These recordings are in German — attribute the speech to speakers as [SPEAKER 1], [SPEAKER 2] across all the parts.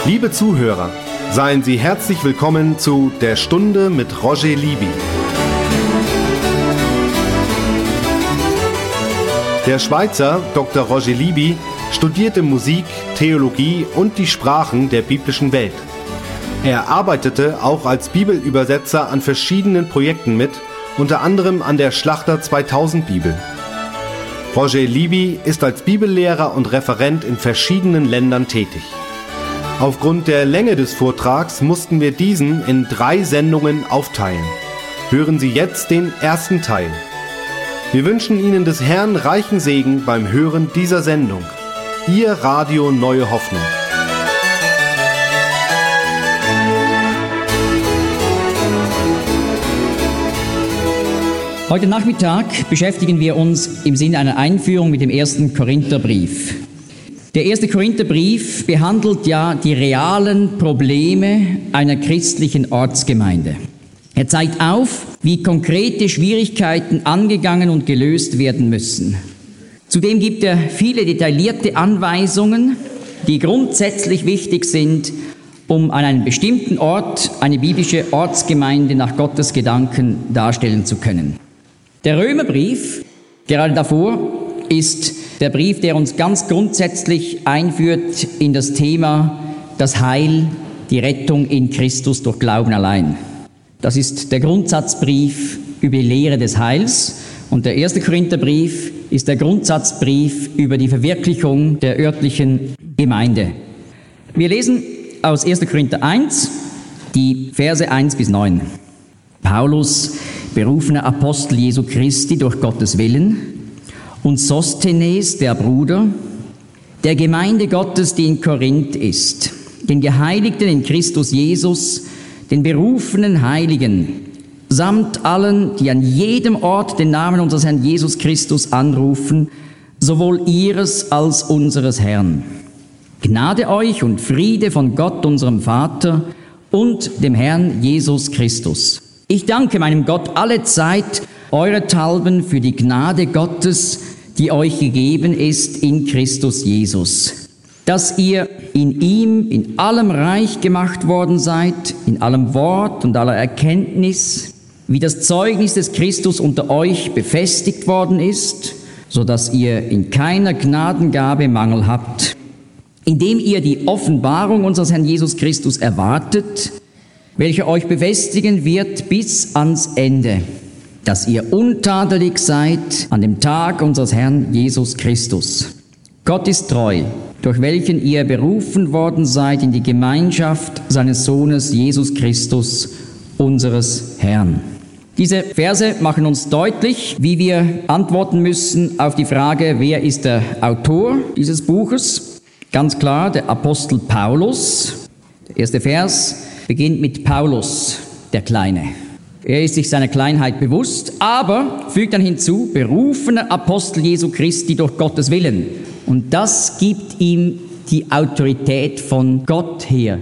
[SPEAKER 1] Liebe Zuhörer, seien Sie herzlich willkommen zu Der Stunde mit Roger Libby. Der Schweizer Dr. Roger Libby studierte Musik, Theologie und die Sprachen der biblischen Welt. Er arbeitete auch als Bibelübersetzer an verschiedenen Projekten mit, unter anderem an der Schlachter 2000 Bibel. Roger Libby ist als Bibellehrer und Referent in verschiedenen Ländern tätig. Aufgrund der Länge des Vortrags mussten wir diesen in 3 Sendungen aufteilen. Hören Sie jetzt den ersten Teil. Wir wünschen Ihnen des Herrn reichen Segen beim Hören dieser Sendung. Ihr Radio Neue Hoffnung.
[SPEAKER 2] Heute Nachmittag beschäftigen wir uns im Sinne einer Einführung mit dem 1. Korintherbrief. Der 1. Korintherbrief behandelt ja die realen Probleme einer christlichen Ortsgemeinde. Er zeigt auf, wie konkrete Schwierigkeiten angegangen und gelöst werden müssen. Zudem gibt er viele detaillierte Anweisungen, die grundsätzlich wichtig sind, um an einem bestimmten Ort eine biblische Ortsgemeinde nach Gottes Gedanken darstellen zu können. Der Römerbrief, gerade davor, ist der Brief, der uns ganz grundsätzlich einführt in das Thema das Heil, die Rettung in Christus durch Glauben allein. Das ist der Grundsatzbrief über die Lehre des Heils und der 1. Korintherbrief ist der Grundsatzbrief über die Verwirklichung der örtlichen Gemeinde. Wir lesen aus 1. Korinther 1 die Verse 1 bis 9. Paulus, berufener Apostel Jesu Christi durch Gottes Willen, und Sosthenes, der Bruder, der Gemeinde Gottes, die in Korinth ist, den Geheiligten in Christus Jesus, den berufenen Heiligen, samt allen, die an jedem Ort den Namen unseres Herrn Jesus Christus anrufen, sowohl ihres als unseres Herrn. Gnade euch und Friede von Gott, unserem Vater, und dem Herrn Jesus Christus. Ich danke meinem Gott allezeit eurethalben für die Gnade Gottes, die euch gegeben ist in Christus Jesus, dass ihr in ihm in allem reich gemacht worden seid, in allem Wort und aller Erkenntnis, wie das Zeugnis des Christus unter euch befestigt worden ist, so dass ihr in keiner Gnadengabe Mangel habt, indem ihr die Offenbarung unseres Herrn Jesus Christus erwartet, welche euch befestigen wird bis ans Ende, dass ihr untadelig seid an dem Tag unseres Herrn Jesus Christus. Gott ist treu, durch welchen ihr berufen worden seid in die Gemeinschaft seines Sohnes Jesus Christus, unseres Herrn. Diese Verse machen uns deutlich, wie wir antworten müssen auf die Frage, wer ist der Autor dieses Buches? Ganz klar, der Apostel Paulus. Der erste Vers beginnt mit Paulus, der Kleine. Er ist sich seiner Kleinheit bewusst, aber fügt dann hinzu, berufener Apostel Jesu Christi durch Gottes Willen. Und das gibt ihm die Autorität von Gott her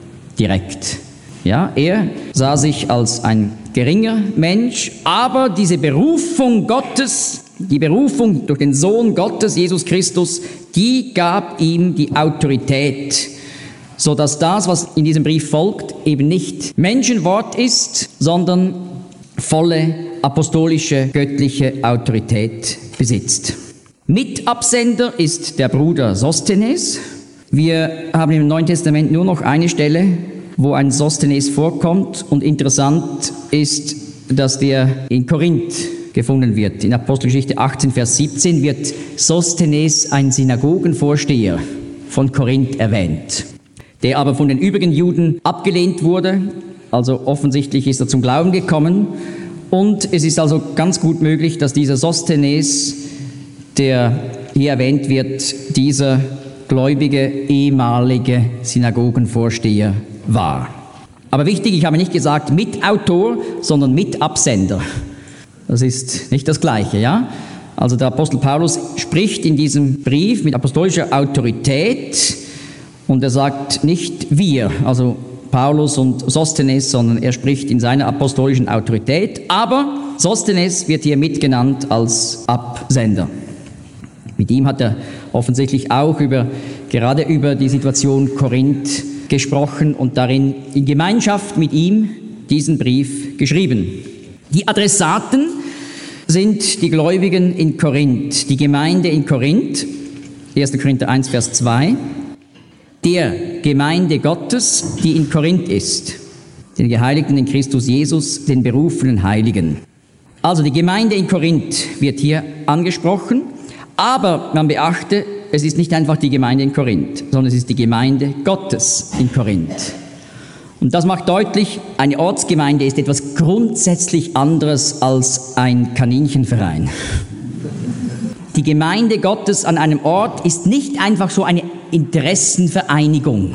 [SPEAKER 2] direkt. Ja, er sah sich als ein geringer Mensch, aber diese Berufung Gottes, die Berufung durch den Sohn Gottes, Jesus Christus, die gab ihm die Autorität, so dass das, was in diesem Brief folgt, eben nicht Menschenwort ist, sondern volle apostolische, göttliche Autorität besitzt. Mitabsender ist der Bruder Sosthenes. Wir haben im Neuen Testament nur noch eine Stelle, wo ein Sosthenes vorkommt, und interessant ist, dass der in Korinth gefunden wird. In Apostelgeschichte 18, Vers 17 wird Sosthenes, ein Synagogenvorsteher von Korinth, erwähnt, der aber von den übrigen Juden abgelehnt wurde. Also offensichtlich ist er zum Glauben gekommen. Und es ist also ganz gut möglich, dass dieser Sosthenes, der hier erwähnt wird, dieser gläubige ehemalige Synagogenvorsteher war. Aber wichtig, ich habe nicht gesagt Mitautor, sondern Mitabsender. Das ist nicht das Gleiche, ja? Also der Apostel Paulus spricht in diesem Brief mit apostolischer Autorität und er sagt nicht wir, also Paulus und Sosthenes, sondern er spricht in seiner apostolischen Autorität. Aber Sosthenes wird hier mitgenannt als Absender. Mit ihm hat er offensichtlich auch gerade über die Situation Korinth gesprochen und darin in Gemeinschaft mit ihm diesen Brief geschrieben. Die Adressaten sind die Gläubigen in Korinth, die Gemeinde in Korinth, 1. Korinther 1, Vers 2, der Gemeinde Gottes, die in Korinth ist, den Geheiligten in Christus Jesus, den berufenen Heiligen. Also die Gemeinde in Korinth wird hier angesprochen, aber man beachte, es ist nicht einfach die Gemeinde in Korinth, sondern es ist die Gemeinde Gottes in Korinth. Und das macht deutlich, eine Ortsgemeinde ist etwas grundsätzlich anderes als ein Kaninchenverein. Die Gemeinde Gottes an einem Ort ist nicht einfach so eine Interessenvereinigung.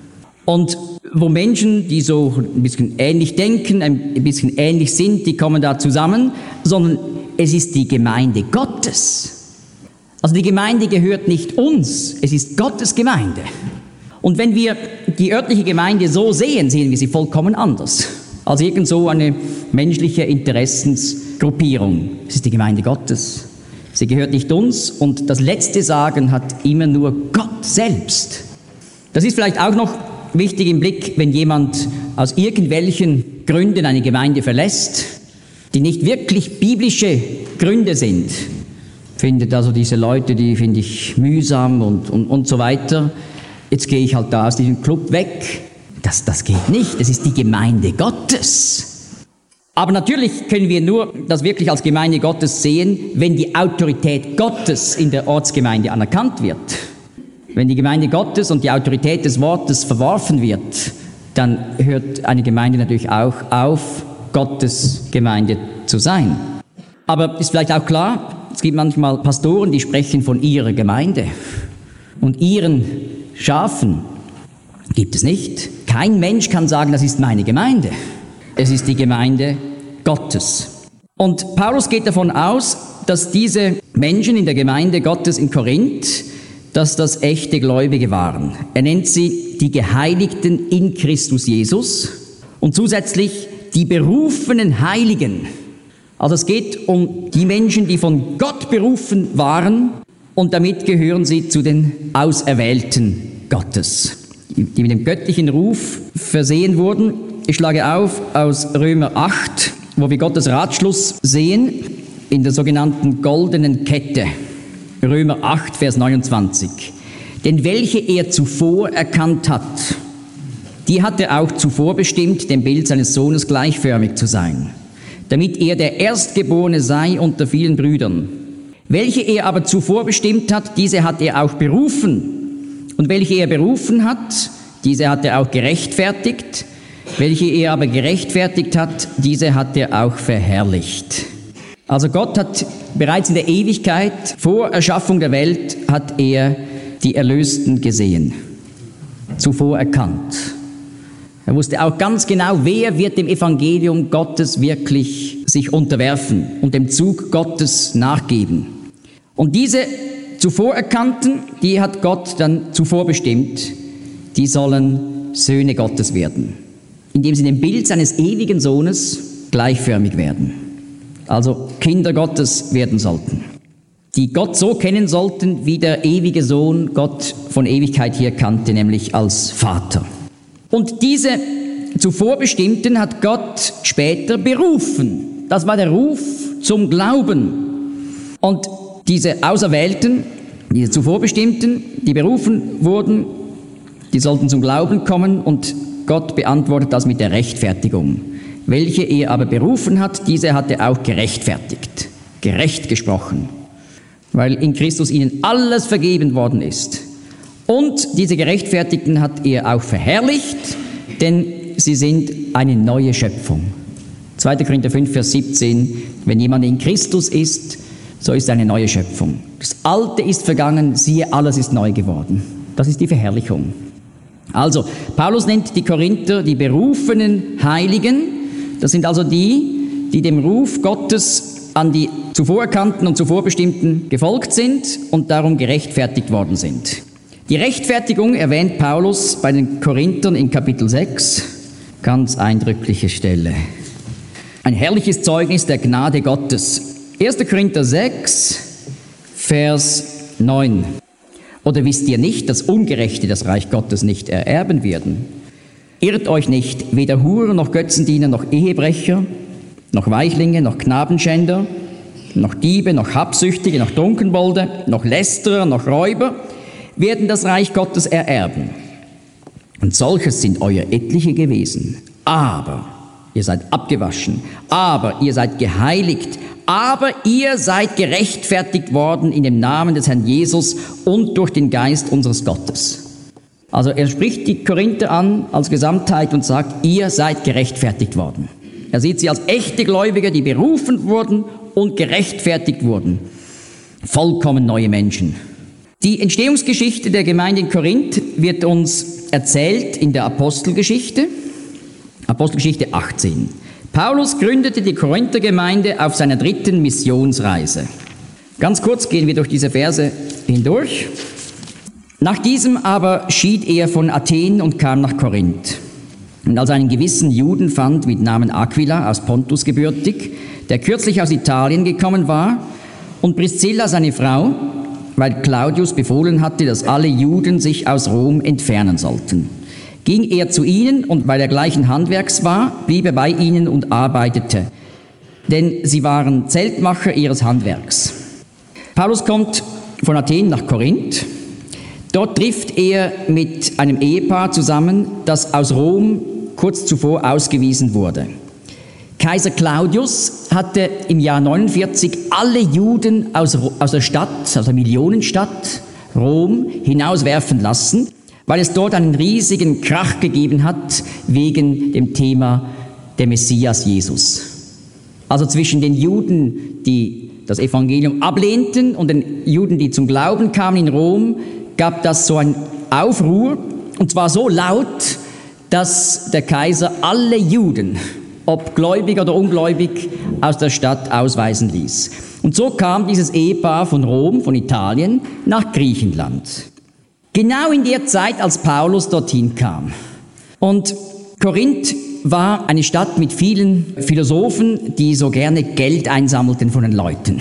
[SPEAKER 2] Und wo Menschen, die so ein bisschen ähnlich denken, ein bisschen ähnlich sind, die kommen da zusammen, sondern es ist die Gemeinde Gottes. Also die Gemeinde gehört nicht uns, es ist Gottes Gemeinde. Und wenn wir die örtliche Gemeinde so sehen, sehen wir sie vollkommen anders als irgend so eine menschliche Interessensgruppierung. Es ist die Gemeinde Gottes. Sie gehört nicht uns und das letzte Sagen hat immer nur Gott selbst. Das ist vielleicht auch noch wichtig im Blick, wenn jemand aus irgendwelchen Gründen eine Gemeinde verlässt, die nicht wirklich biblische Gründe sind. Findet also diese Leute, die finde ich mühsam und so weiter. Jetzt gehe ich halt da aus diesem Club weg. Das geht nicht. Es ist die Gemeinde Gottes. Aber natürlich können wir nur das wirklich als Gemeinde Gottes sehen, wenn die Autorität Gottes in der Ortsgemeinde anerkannt wird. Wenn die Gemeinde Gottes und die Autorität des Wortes verworfen wird, dann hört eine Gemeinde natürlich auch auf, Gottes Gemeinde zu sein. Aber ist vielleicht auch klar, es gibt manchmal Pastoren, die sprechen von ihrer Gemeinde und ihren Schafen. Gibt es nicht. Kein Mensch kann sagen, das ist meine Gemeinde. Es ist die Gemeinde Gottes. Und Paulus geht davon aus, dass diese Menschen in der Gemeinde Gottes in Korinth, dass das echte Gläubige waren. Er nennt sie die Geheiligten in Christus Jesus und zusätzlich die berufenen Heiligen. Also es geht um die Menschen, die von Gott berufen waren und damit gehören sie zu den Auserwählten Gottes, die mit dem göttlichen Ruf versehen wurden. Ich schlage auf aus Römer 8, wo wir Gottes Ratschluss sehen in der sogenannten goldenen Kette. Römer 8, Vers 29. Denn welche er zuvor erkannt hat, die hat er auch zuvor bestimmt, dem Bild seines Sohnes gleichförmig zu sein, damit er der Erstgeborene sei unter vielen Brüdern. Welche er aber zuvor bestimmt hat, diese hat er auch berufen. Und welche er berufen hat, diese hat er auch gerechtfertigt. Welche er aber gerechtfertigt hat, diese hat er auch verherrlicht. Also Gott hat bereits in der Ewigkeit, vor Erschaffung der Welt, hat er die Erlösten gesehen, zuvor erkannt. Er wusste auch ganz genau, wer wird dem Evangelium Gottes wirklich sich unterwerfen und dem Zug Gottes nachgeben. Und diese zuvor Erkannten, die hat Gott dann zuvor bestimmt, die sollen Söhne Gottes werden, indem sie dem Bild seines ewigen Sohnes gleichförmig werden. Also Kinder Gottes werden sollten, die Gott so kennen sollten, wie der ewige Sohn Gott von Ewigkeit her kannte, nämlich als Vater. Und diese zuvor Bestimmten hat Gott später berufen. Das war der Ruf zum Glauben. Und diese Auserwählten, diese zuvor Bestimmten, die berufen wurden, die sollten zum Glauben kommen und Gott beantwortet das mit der Rechtfertigung. Welche er aber berufen hat, diese hat er auch gerechtfertigt, gerecht gesprochen, weil in Christus ihnen alles vergeben worden ist. Und diese Gerechtfertigten hat er auch verherrlicht, denn sie sind eine neue Schöpfung. 2. Korinther 5, Vers 17, wenn jemand in Christus ist, so ist er eine neue Schöpfung. Das Alte ist vergangen, siehe, alles ist neu geworden. Das ist die Verherrlichung. Also, Paulus nennt die Korinther die berufenen Heiligen. Das sind also die, die dem Ruf Gottes an die zuvor Erkannten und zuvor Bestimmten gefolgt sind und darum gerechtfertigt worden sind. Die Rechtfertigung erwähnt Paulus bei den Korinthern in Kapitel 6, ganz eindrückliche Stelle. Ein herrliches Zeugnis der Gnade Gottes. 1. Korinther 6, Vers 9. Oder wisst ihr nicht, dass Ungerechte das Reich Gottes nicht ererben werden? Irrt euch nicht, weder Huren noch Götzendiener noch Ehebrecher, noch Weichlinge, noch Knabenschänder, noch Diebe, noch Habsüchtige, noch Trunkenbolde, noch Lästerer, noch Räuber werden das Reich Gottes ererben. Und solches sind euer etliche gewesen. Aber ihr seid abgewaschen, aber ihr seid geheiligt, aber ihr seid gerechtfertigt worden in dem Namen des Herrn Jesus und durch den Geist unseres Gottes. Also er spricht die Korinther an als Gesamtheit und sagt, ihr seid gerechtfertigt worden. Er sieht sie als echte Gläubige, die berufen wurden und gerechtfertigt wurden. Vollkommen neue Menschen. Die Entstehungsgeschichte der Gemeinde in Korinth wird uns erzählt in der Apostelgeschichte 18. Paulus gründete die Korinther-Gemeinde auf seiner 3. Missionsreise. Ganz kurz gehen wir durch diese Verse hindurch. Nach diesem aber schied er von Athen und kam nach Korinth. Und als er einen gewissen Juden fand mit Namen Aquila, aus Pontus gebürtig, der kürzlich aus Italien gekommen war, und Priscilla seine Frau, weil Claudius befohlen hatte, dass alle Juden sich aus Rom entfernen sollten. Ging er zu ihnen, und weil er gleichen Handwerks war, blieb er bei ihnen und arbeitete. Denn sie waren Zeltmacher ihres Handwerks. Paulus kommt von Athen nach Korinth. Dort trifft er mit einem Ehepaar zusammen, das aus Rom kurz zuvor ausgewiesen wurde. Kaiser Claudius hatte im Jahr 49 alle Juden aus der Stadt, aus der Millionenstadt Rom, hinauswerfen lassen, weil es dort einen riesigen Krach gegeben hat wegen dem Thema der Messias Jesus. Also zwischen den Juden, die das Evangelium ablehnten, und den Juden, die zum Glauben kamen in Rom, gab das so einen Aufruhr, und zwar so laut, dass der Kaiser alle Juden, ob gläubig oder ungläubig, aus der Stadt ausweisen ließ. Und so kam dieses Ehepaar von Rom, von Italien, nach Griechenland. Genau in der Zeit, als Paulus dorthin kam. Und Korinth war eine Stadt mit vielen Philosophen, die so gerne Geld einsammelten von den Leuten.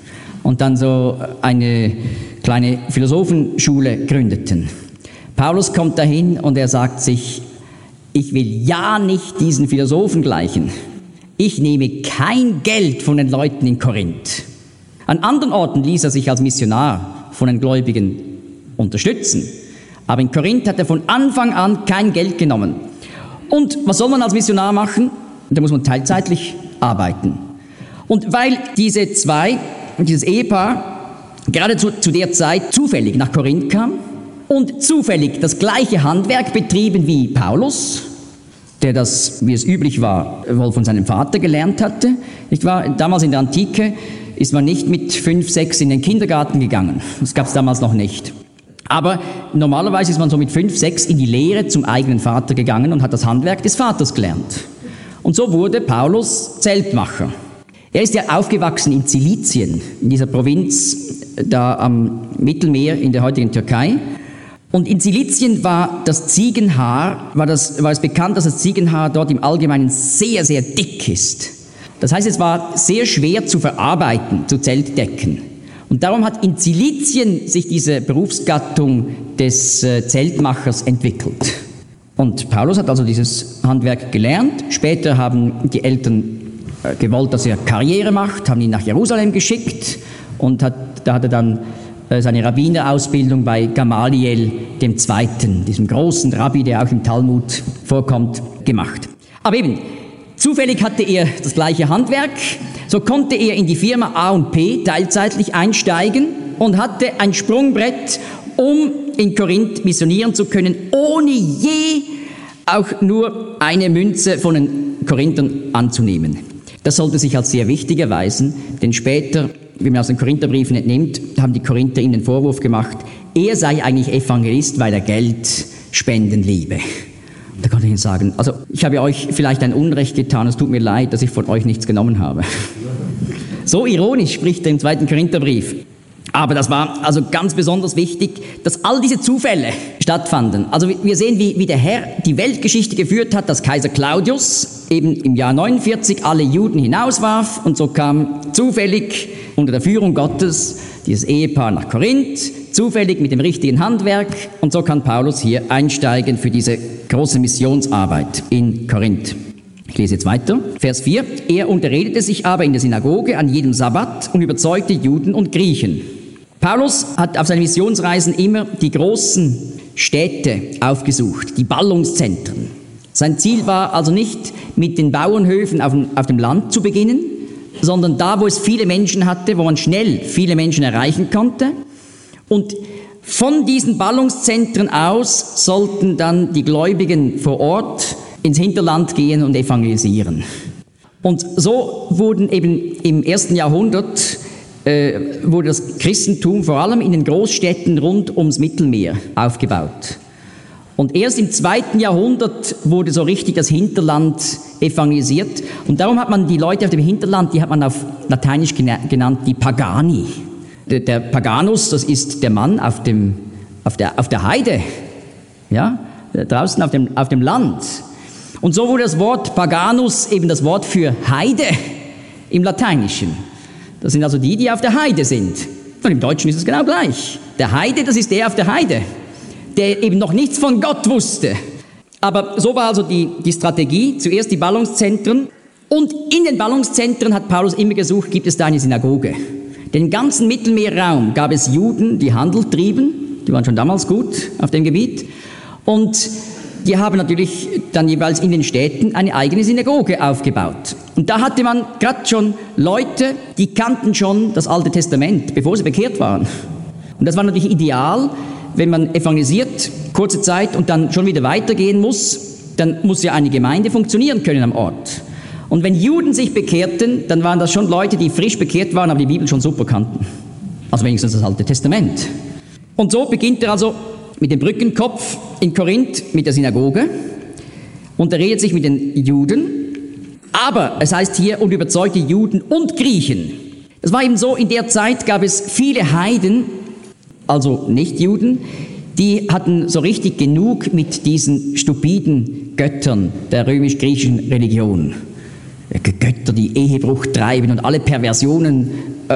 [SPEAKER 2] Und dann so eine kleine Philosophenschule gründeten. Paulus kommt dahin und er sagt sich, ich will ja nicht diesen Philosophen gleichen. Ich nehme kein Geld von den Leuten in Korinth. An anderen Orten ließ er sich als Missionar von den Gläubigen unterstützen. Aber in Korinth hat er von Anfang an kein Geld genommen. Und was soll man als Missionar machen? Da muss man teilzeitlich arbeiten. Und weil dieses Ehepaar gerade zu der Zeit zufällig nach Korinth kam und zufällig das gleiche Handwerk betrieben wie Paulus, der das, wie es üblich war, wohl von seinem Vater gelernt hatte. Nicht wahr? Damals in der Antike ist man nicht mit 5, 6 in den Kindergarten gegangen. Das gab es damals noch nicht. Aber normalerweise ist man so mit 5, 6 in die Lehre zum eigenen Vater gegangen und hat das Handwerk des Vaters gelernt. Und so wurde Paulus Zeltmacher. Er ist ja aufgewachsen in Zilizien, in dieser Provinz da am Mittelmeer in der heutigen Türkei. Und in Zilizien war das Ziegenhaar, war es bekannt, dass das Ziegenhaar dort im Allgemeinen sehr, sehr dick ist. Das heißt, es war sehr schwer zu verarbeiten, zu Zeltdecken. Und darum hat in Zilizien sich diese Berufsgattung des Zeltmachers entwickelt. Und Paulus hat also dieses Handwerk gelernt. Später haben die Eltern gewollt, dass er Karriere macht, haben ihn nach Jerusalem geschickt und da hat er dann seine Rabbinerausbildung bei Gamaliel II., diesem großen Rabbi, der auch im Talmud vorkommt, gemacht. Aber eben, zufällig hatte er das gleiche Handwerk, so konnte er in die Firma A&P teilzeitlich einsteigen und hatte ein Sprungbrett, um in Korinth missionieren zu können, ohne je auch nur eine Münze von den Korinthern anzunehmen. Das sollte sich als sehr wichtig erweisen, denn später, wie man aus den Korintherbriefen entnimmt, haben die Korinther ihm den Vorwurf gemacht, er sei eigentlich Evangelist, weil er Geld spenden liebe. Da kann ich Ihnen sagen, also ich habe euch vielleicht ein Unrecht getan, es tut mir leid, dass ich von euch nichts genommen habe. So ironisch spricht er im 2. Korintherbrief. Aber das war also ganz besonders wichtig, dass all diese Zufälle stattfanden. Also wir sehen, wie der Herr die Weltgeschichte geführt hat, dass Kaiser Claudius eben im Jahr 49 alle Juden hinauswarf und so kam zufällig unter der Führung Gottes dieses Ehepaar nach Korinth, zufällig mit dem richtigen Handwerk und so kann Paulus hier einsteigen für diese große Missionsarbeit in Korinth. Ich lese jetzt weiter. Vers 4. Er unterredete sich aber in der Synagoge an jedem Sabbat und überzeugte Juden und Griechen. Paulus hat auf seinen Missionsreisen immer die großen Städte aufgesucht, die Ballungszentren. Sein Ziel war also nicht, mit den Bauernhöfen auf dem Land zu beginnen, sondern da, wo es viele Menschen hatte, wo man schnell viele Menschen erreichen konnte. Und von diesen Ballungszentren aus sollten dann die Gläubigen vor Ort ins Hinterland gehen und evangelisieren. Und so wurden eben im 1. Jahrhundert wurde das Christentum vor allem in den Großstädten rund ums Mittelmeer aufgebaut. Und erst im 2. Jahrhundert wurde so richtig das Hinterland evangelisiert. Und darum hat man die Leute auf dem Hinterland, die hat man auf Lateinisch genannt, die Pagani. Der Paganus, das ist der Mann auf der Heide, ja, draußen auf dem Land. Und so wurde das Wort Paganus eben das Wort für Heide im Lateinischen. Das sind also die auf der Heide sind. Und im Deutschen ist es genau gleich. Der Heide, das ist der auf der Heide, der eben noch nichts von Gott wusste. Aber so war also die Strategie, zuerst die Ballungszentren. Und in den Ballungszentren hat Paulus immer gesucht, gibt es da eine Synagoge. Den ganzen Mittelmeerraum gab es Juden, die Handel trieben. Die waren schon damals gut auf dem Gebiet. Und die haben natürlich dann jeweils in den Städten eine eigene Synagoge aufgebaut. Und da hatte man gerade schon Leute, die kannten schon das Alte Testament, bevor sie bekehrt waren. Und das war natürlich ideal, wenn man evangelisiert, kurze Zeit und dann schon wieder weitergehen muss, dann muss ja eine Gemeinde funktionieren können am Ort. Und wenn Juden sich bekehrten, dann waren das schon Leute, die frisch bekehrt waren, aber die Bibel schon super kannten. Also wenigstens das Alte Testament. Und so beginnt er also mit dem Brückenkopf in Korinth mit der Synagoge und er redet sich mit den Juden, aber es heißt hier, und überzeugte Juden und Griechen. Es war eben so, in der Zeit gab es viele Heiden, also Nicht-Juden, die hatten so richtig genug mit diesen stupiden Göttern der römisch-griechischen Religion. Götter, die Ehebruch treiben und alle Perversionen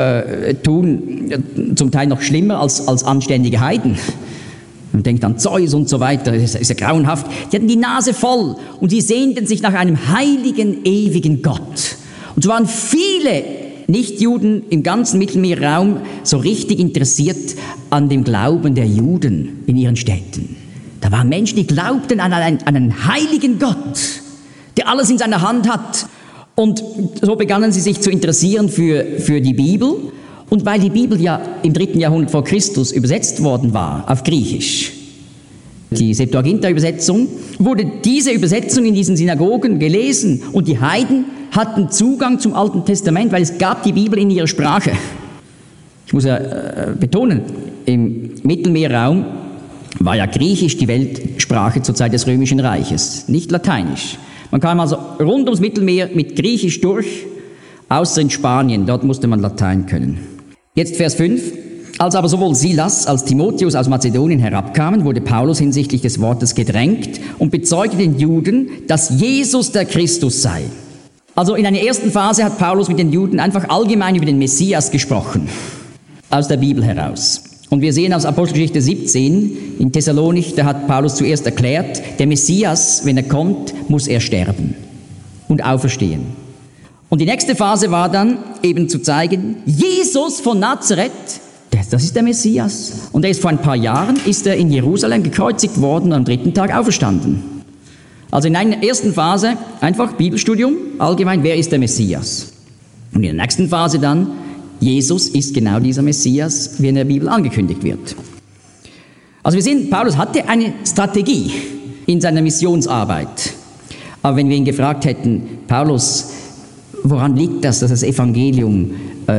[SPEAKER 2] tun, zum Teil noch schlimmer als anständige Heiden. Man denkt an Zeus und so weiter, das ist ja grauenhaft. Die hatten die Nase voll und sie sehnten sich nach einem heiligen, ewigen Gott. Und so waren viele Nichtjuden im ganzen Mittelmeerraum so richtig interessiert an dem Glauben der Juden in ihren Städten. Da waren Menschen, die glaubten an einen heiligen Gott, der alles in seiner Hand hat. Und so begannen sie sich zu interessieren für die Bibel. Und weil die Bibel ja im 3. Jahrhundert vor Christus übersetzt worden war, auf Griechisch, die Septuaginta-Übersetzung, wurde diese Übersetzung in diesen Synagogen gelesen und die Heiden hatten Zugang zum Alten Testament, weil es gab die Bibel in ihrer Sprache. Ich muss ja betonen, im Mittelmeerraum war ja Griechisch die Weltsprache zur Zeit des Römischen Reiches, nicht Lateinisch. Man kam also rund ums Mittelmeer mit Griechisch durch, außer in Spanien, dort musste man Latein können. Jetzt Vers 5. Als aber sowohl Silas als Timotheus aus Mazedonien herabkamen, wurde Paulus hinsichtlich des Wortes gedrängt und bezeugte den Juden, dass Jesus der Christus sei. Also in einer ersten Phase hat Paulus mit den Juden einfach allgemein über den Messias gesprochen, aus der Bibel heraus. Und wir sehen aus Apostelgeschichte 17 in Thessalonich, da hat Paulus zuerst erklärt, der Messias, wenn er kommt, muss er sterben und auferstehen. Und die nächste Phase war dann eben zu zeigen, Jesus von Nazareth, das ist der Messias. Und er ist vor ein paar Jahren, ist er in Jerusalem gekreuzigt worden und am 3. Tag auferstanden. Also in einer ersten Phase einfach Bibelstudium, allgemein, wer ist der Messias? Und in der nächsten Phase dann, Jesus ist genau dieser Messias, wie in der Bibel angekündigt wird. Also wir sehen, Paulus hatte eine Strategie in seiner Missionsarbeit. Aber wenn wir ihn gefragt hätten, Paulus, woran liegt das, dass das Evangelium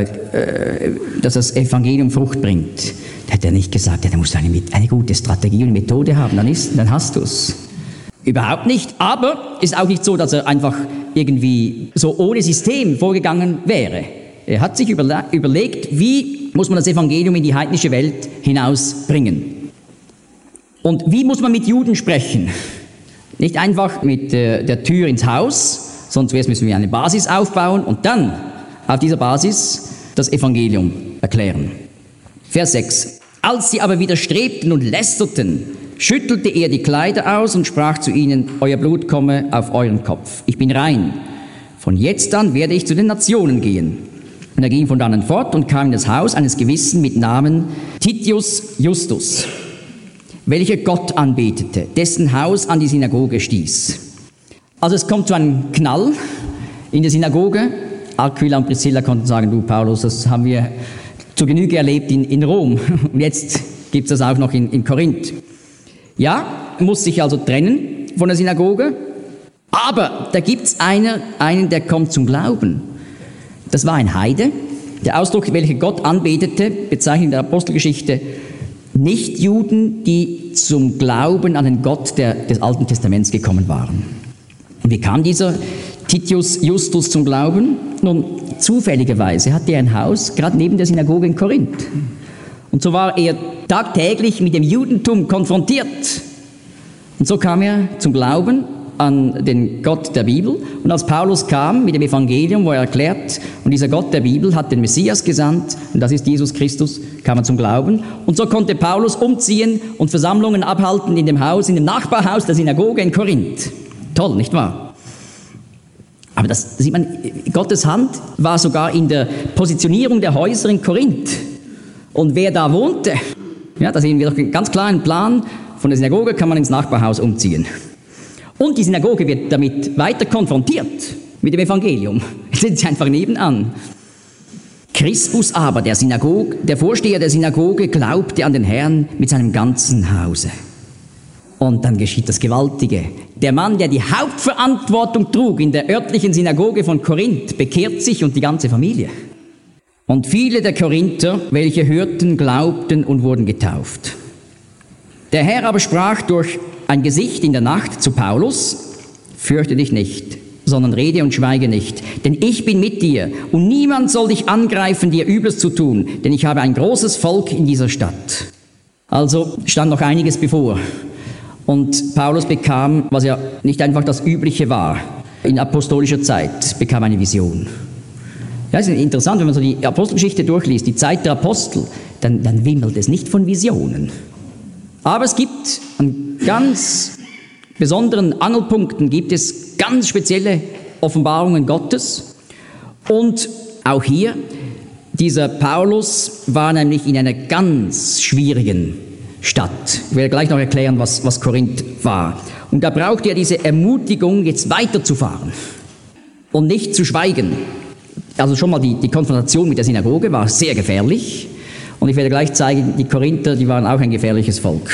[SPEAKER 2] Frucht bringt? Da hätte er nicht gesagt, ja, da musst du eine gute Strategie und Methode haben, dann hast du es. Überhaupt nicht, aber ist auch nicht so, dass er einfach irgendwie so ohne System vorgegangen wäre. Er hat sich überlegt, wie muss man das Evangelium in die heidnische Welt hinausbringen. Und wie muss man mit Juden sprechen? Nicht einfach mit der Tür ins Haus, sondern zuerst müssen wir eine Basis aufbauen und dann auf dieser Basis das Evangelium erklären. Vers 6. Als sie aber widerstrebten und lästerten, schüttelte er die Kleider aus und sprach zu ihnen, euer Blut komme auf euren Kopf. Ich bin rein. Von jetzt an werde ich zu den Nationen gehen. Und er ging von dannen fort und kam in das Haus eines Gewissen mit Namen Titius Justus, welcher Gott anbetete, dessen Haus an die Synagoge stieß. Also es kommt zu einem Knall in der Synagoge. Aquila und Priscilla konnten sagen, du Paulus, das haben wir zur Genüge erlebt in Rom. Und jetzt gibt es das auch noch in Korinth. Ja, muss sich also trennen von der Synagoge. Aber da gibt es einen, der kommt zum Glauben. Das war ein Heide. Der Ausdruck, welcher Gott anbetete, bezeichnet in der Apostelgeschichte Nichtjuden, die zum Glauben an den Gott des Alten Testaments gekommen waren. Und wie kam dieser Titius Justus zum Glauben? Nun, zufälligerweise hatte er ein Haus gerade neben der Synagoge in Korinth. Und so war er tagtäglich mit dem Judentum konfrontiert. Und so kam er zum Glauben an den Gott der Bibel. Und als Paulus kam mit dem Evangelium, wo er erklärt, und dieser Gott der Bibel hat den Messias gesandt, und das ist Jesus Christus, kam er zum Glauben. Und so konnte Paulus umziehen und Versammlungen abhalten in dem Nachbarhaus der Synagoge in Korinth. Toll, nicht wahr? Aber das sieht man, Gottes Hand war sogar in der Positionierung der Häuser in Korinth. Und wer da wohnte, ja, da sehen wir doch ganz klar einen Plan, von der Synagoge kann man ins Nachbarhaus umziehen. Und die Synagoge wird damit weiter konfrontiert mit dem Evangelium. Jetzt sind sie einfach nebenan. Crispus aber, der Vorsteher der Synagoge, glaubte an den Herrn mit seinem ganzen Hause. Und dann geschieht das Gewaltige. Der Mann, der die Hauptverantwortung trug in der örtlichen Synagoge von Korinth, bekehrt sich und die ganze Familie. Und viele der Korinther, welche hörten, glaubten und wurden getauft. Der Herr aber sprach durch ein Gesicht in der Nacht zu Paulus, fürchte dich nicht, sondern rede und schweige nicht, denn ich bin mit dir und niemand soll dich angreifen, dir Übles zu tun, denn ich habe ein großes Volk in dieser Stadt. Also stand noch einiges bevor. Und Paulus bekam, was ja nicht einfach das Übliche war, in apostolischer Zeit, bekam eine Vision. Ja, es ist interessant, wenn man so die Apostelgeschichte durchliest, die Zeit der Apostel, dann wimmelt es nicht von Visionen. Aber es gibt an ganz besonderen Angelpunkten gibt es ganz spezielle Offenbarungen Gottes. Und auch hier, dieser Paulus war nämlich in einer ganz schwierigen Stadt. Ich werde gleich noch erklären, was Korinth war. Und da brauchte er diese Ermutigung, jetzt weiterzufahren und nicht zu schweigen. Also schon mal die Konfrontation mit der Synagoge war sehr gefährlich. Und ich werde gleich zeigen, die Korinther, die waren auch ein gefährliches Volk.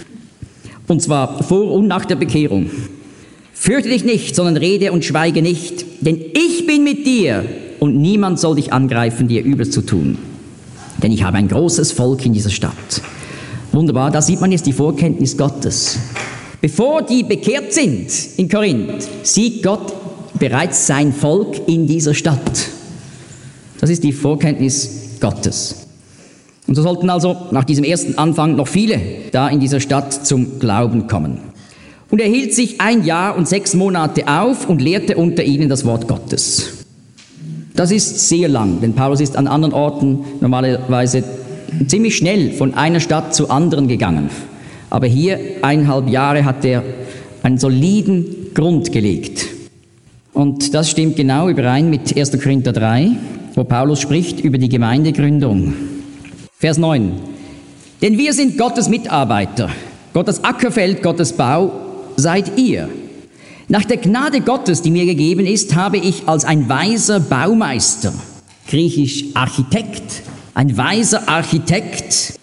[SPEAKER 2] Und zwar vor und nach der Bekehrung. Fürchte dich nicht, sondern rede und schweige nicht, denn ich bin mit dir und niemand soll dich angreifen, dir Übles zu tun. Denn ich habe ein großes Volk in dieser Stadt. Wunderbar, da sieht man jetzt die Vorkenntnis Gottes. Bevor die bekehrt sind in Korinth, sieht Gott bereits sein Volk in dieser Stadt. Das ist die Vorkenntnis Gottes. Und so sollten also nach diesem ersten Anfang noch viele da in dieser Stadt zum Glauben kommen. Und er hielt sich 1 Jahr und 6 Monate auf und lehrte unter ihnen das Wort Gottes. Das ist sehr lang, denn Paulus ist an anderen Orten normalerweise ziemlich schnell von einer Stadt zur anderen gegangen. Aber hier 1,5 Jahre hat er einen soliden Grund gelegt. Und das stimmt genau überein mit 1. Korinther 3, wo Paulus spricht über die Gemeindegründung. Vers 9. Denn wir sind Gottes Mitarbeiter, Gottes Ackerfeld, Gottes Bau seid ihr. Nach der Gnade Gottes, die mir gegeben ist, habe ich als ein weiser Baumeister, griechisch Architekt, ein weiser Architekt,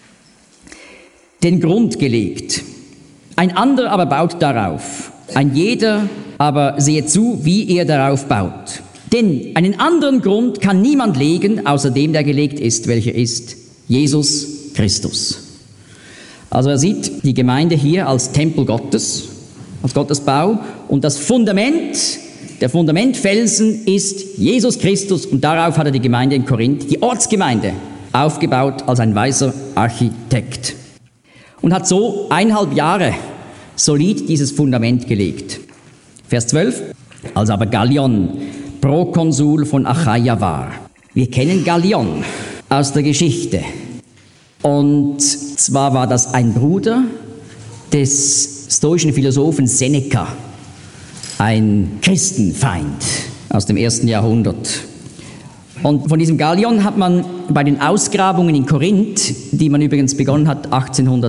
[SPEAKER 2] den Grund gelegt. Ein anderer aber baut darauf. Ein jeder aber sehe zu, wie er darauf baut. Denn einen anderen Grund kann niemand legen, außer dem, der gelegt ist, welcher ist Jesus Christus. Also er sieht die Gemeinde hier als Tempel Gottes, als Gottes Bau und das Fundament Der Fundamentfelsen ist Jesus Christus und darauf hat er die Gemeinde in Korinth, die Ortsgemeinde, aufgebaut als ein weiser Architekt. Und hat so 1,5 Jahre solid dieses Fundament gelegt. Vers 12. Als aber Gallion Prokonsul von Achaia war. Wir kennen Gallion aus der Geschichte. Und zwar war das ein Bruder des stoischen Philosophen Seneca, ein Christenfeind aus dem 1. Jahrhundert. Und von diesem Gallion hat man bei den Ausgrabungen in Korinth, die man übrigens begonnen hat ab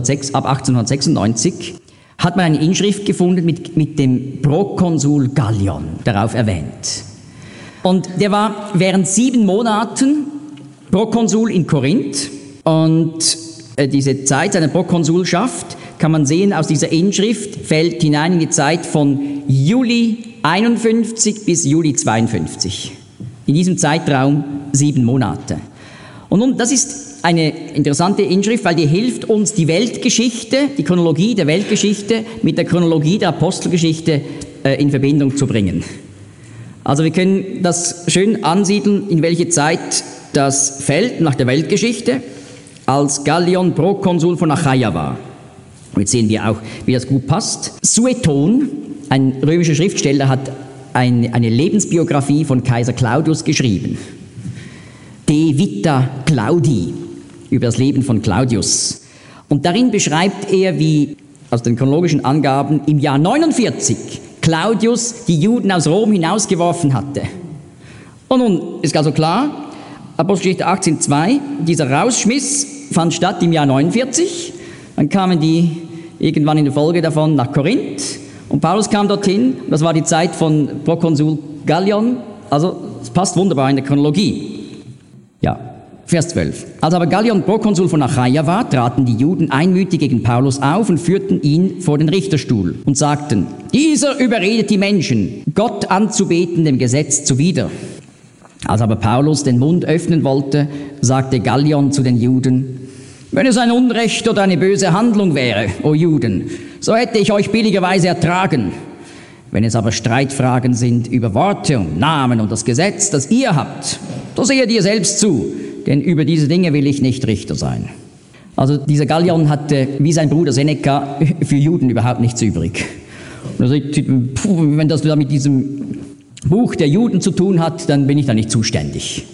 [SPEAKER 2] 1896, hat man eine Inschrift gefunden mit dem Prokonsul Gallion darauf erwähnt. Und der war während 7 Monaten Prokonsul in Korinth. Und diese Zeit seiner Prokonsulschaft, kann man sehen, aus dieser Inschrift fällt hinein in die Zeit von Juli 51 bis Juli 52. In diesem Zeitraum 7 Monate. Und nun, das ist eine interessante Inschrift, weil die hilft uns, die Weltgeschichte, die Chronologie der Weltgeschichte mit der Chronologie der Apostelgeschichte in Verbindung zu bringen. Also wir können das schön ansiedeln, in welche Zeit das fällt nach der Weltgeschichte, als Gallion Prokonsul von Achaia war. Und jetzt sehen wir auch, wie das gut passt. Sueton, ein römischer Schriftsteller, hat eine Lebensbiografie von Kaiser Claudius geschrieben. De Vita Claudii, über das Leben von Claudius. Und darin beschreibt er, wie aus den chronologischen Angaben im Jahr 49 Claudius die Juden aus Rom hinausgeworfen hatte. Und nun ist also klar, Apostelgeschichte 18,2, dieser Rausschmiss fand statt im Jahr 49. Dann kamen die irgendwann in der Folge davon nach Korinth und Paulus kam dorthin. Das war die Zeit von Prokonsul Gallion. Also es passt wunderbar in der Chronologie. Ja, Vers 12. Als aber Gallion Prokonsul von Achaia war, traten die Juden einmütig gegen Paulus auf und führten ihn vor den Richterstuhl und sagten, dieser überredet die Menschen, Gott anzubeten dem Gesetz zuwider. Als aber Paulus den Mund öffnen wollte, sagte Gallion zu den Juden, wenn es ein Unrecht oder eine böse Handlung wäre, o Juden, so hätte ich euch billigerweise ertragen. Wenn es aber Streitfragen sind über Worte und Namen und das Gesetz, das ihr habt, so seht ihr selbst zu, denn über diese Dinge will ich nicht Richter sein. Also dieser Gallion hatte, wie sein Bruder Seneca, für Juden überhaupt nichts übrig. Und er sagt, wenn das da mit diesem Buch der Juden zu tun hat, dann bin ich da nicht zuständig.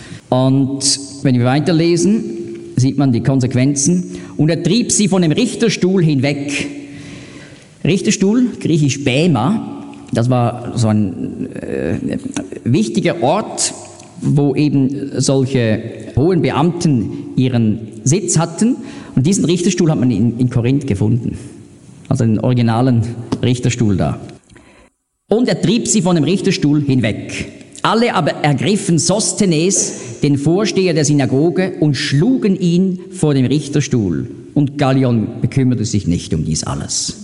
[SPEAKER 2] Und wenn wir weiterlesen, sieht man die Konsequenzen. Und er trieb sie von dem Richterstuhl hinweg. Richterstuhl, griechisch Bema, das war so ein wichtiger Ort, wo eben solche hohen Beamten ihren Sitz hatten. Und diesen Richterstuhl hat man in Korinth gefunden. Also den originalen Richterstuhl da. Und er trieb sie von dem Richterstuhl hinweg. Alle aber ergriffen Sosthenes, den Vorsteher der Synagoge, und schlugen ihn vor dem Richterstuhl. Und Gallion bekümmerte sich nicht um dies alles.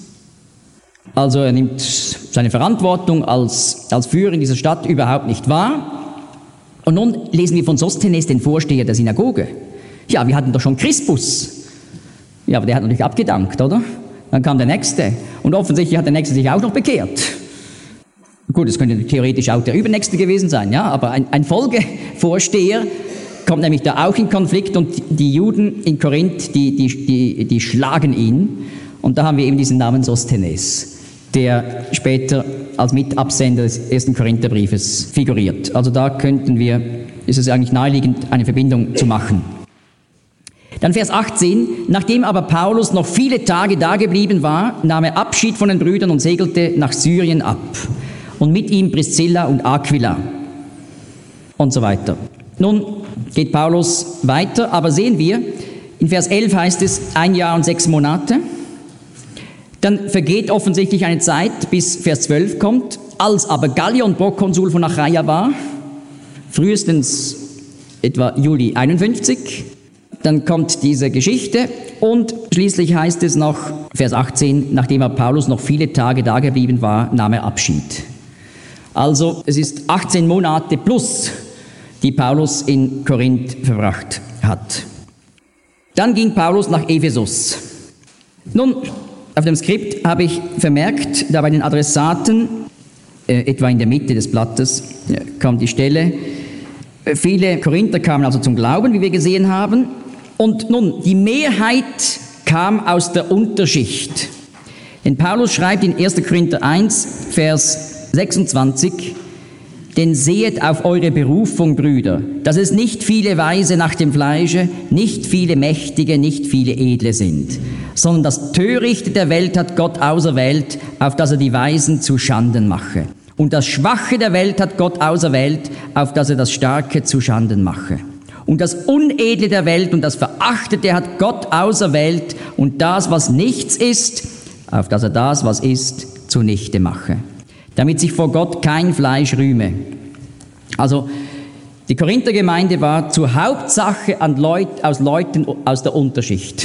[SPEAKER 2] Also er nimmt seine Verantwortung als Führer in dieser Stadt überhaupt nicht wahr. Und nun lesen wir von Sosthenes, den Vorsteher der Synagoge. Ja, wir hatten doch schon Crispus. Ja, aber der hat natürlich abgedankt, oder? Dann kam der Nächste. Und offensichtlich hat der Nächste sich auch noch bekehrt. Gut, es könnte theoretisch auch der Übernächste gewesen sein, ja, aber ein Folgevorsteher kommt nämlich da auch in Konflikt und die Juden in Korinth, die schlagen ihn. Und da haben wir eben diesen Namen Sosthenes, der später als Mitabsender des 1. Korintherbriefes figuriert. Also da ist es eigentlich naheliegend, eine Verbindung zu machen. Dann Vers 18, nachdem aber Paulus noch viele Tage dageblieben war, nahm er Abschied von den Brüdern und segelte nach Syrien ab. Und mit ihm Priscilla und Aquila und so weiter. Nun geht Paulus weiter, aber sehen wir, in Vers 11 heißt es 1 Jahr und 6 Monate. Dann vergeht offensichtlich eine Zeit, bis Vers 12 kommt, als aber Gallion Prokonsul von Achaia war, frühestens etwa Juli 51. Dann kommt diese Geschichte und schließlich heißt es noch, Vers 18, nachdem aber Paulus noch viele Tage dageblieben war, nahm er Abschied. Also es ist 18 Monate plus, die Paulus in Korinth verbracht hat. Dann ging Paulus nach Ephesus. Nun, auf dem Skript habe ich vermerkt, da bei den Adressaten etwa in der Mitte des Blattes kommt die Stelle. Viele Korinther kamen also zum Glauben, wie wir gesehen haben. Und nun, die Mehrheit kam aus der Unterschicht. Denn Paulus schreibt in 1. Korinther 1, Vers 26, denn sehet auf eure Berufung, Brüder, dass es nicht viele Weise nach dem Fleische, nicht viele Mächtige, nicht viele Edle sind, sondern das Törichte der Welt hat Gott auserwählt, auf dass er die Weisen zu Schanden mache. Und das Schwache der Welt hat Gott auserwählt, auf dass er das Starke zu Schanden mache. Und das Unedle der Welt und das Verachtete hat Gott auserwählt und das, was nichts ist, auf dass er das, was ist, zunichte mache, damit sich vor Gott kein Fleisch rühme. Also die Korinther-Gemeinde war zur Hauptsache aus Leuten aus der Unterschicht.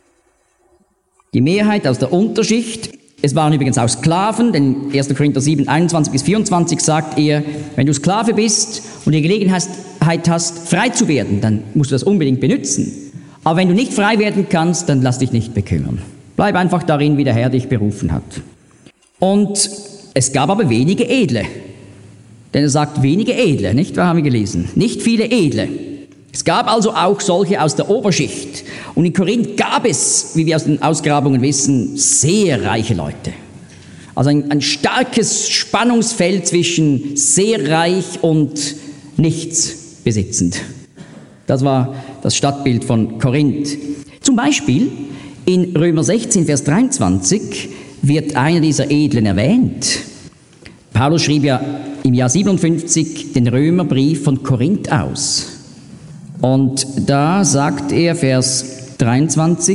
[SPEAKER 2] Die Mehrheit aus der Unterschicht. Es waren übrigens auch Sklaven, denn 1. Korinther 7, 21 bis 24 sagt er, wenn du Sklave bist und die Gelegenheit hast, frei zu werden, dann musst du das unbedingt benutzen. Aber wenn du nicht frei werden kannst, dann lass dich nicht bekümmern. Bleib einfach darin, wie der Herr dich berufen hat. Und es gab aber wenige Edle. Denn er sagt, wenige Edle, nicht wahr, haben wir gelesen? Nicht viele Edle. Es gab also auch solche aus der Oberschicht. Und in Korinth gab es, wie wir aus den Ausgrabungen wissen, sehr reiche Leute. Also ein starkes Spannungsfeld zwischen sehr reich und nichts besitzend. Das war das Stadtbild von Korinth. Zum Beispiel in Römer 16, Vers 23 wird einer dieser Edlen erwähnt. Paulus schrieb ja im Jahr 57 den Römerbrief von Korinth aus. Und da sagt er, Vers 23,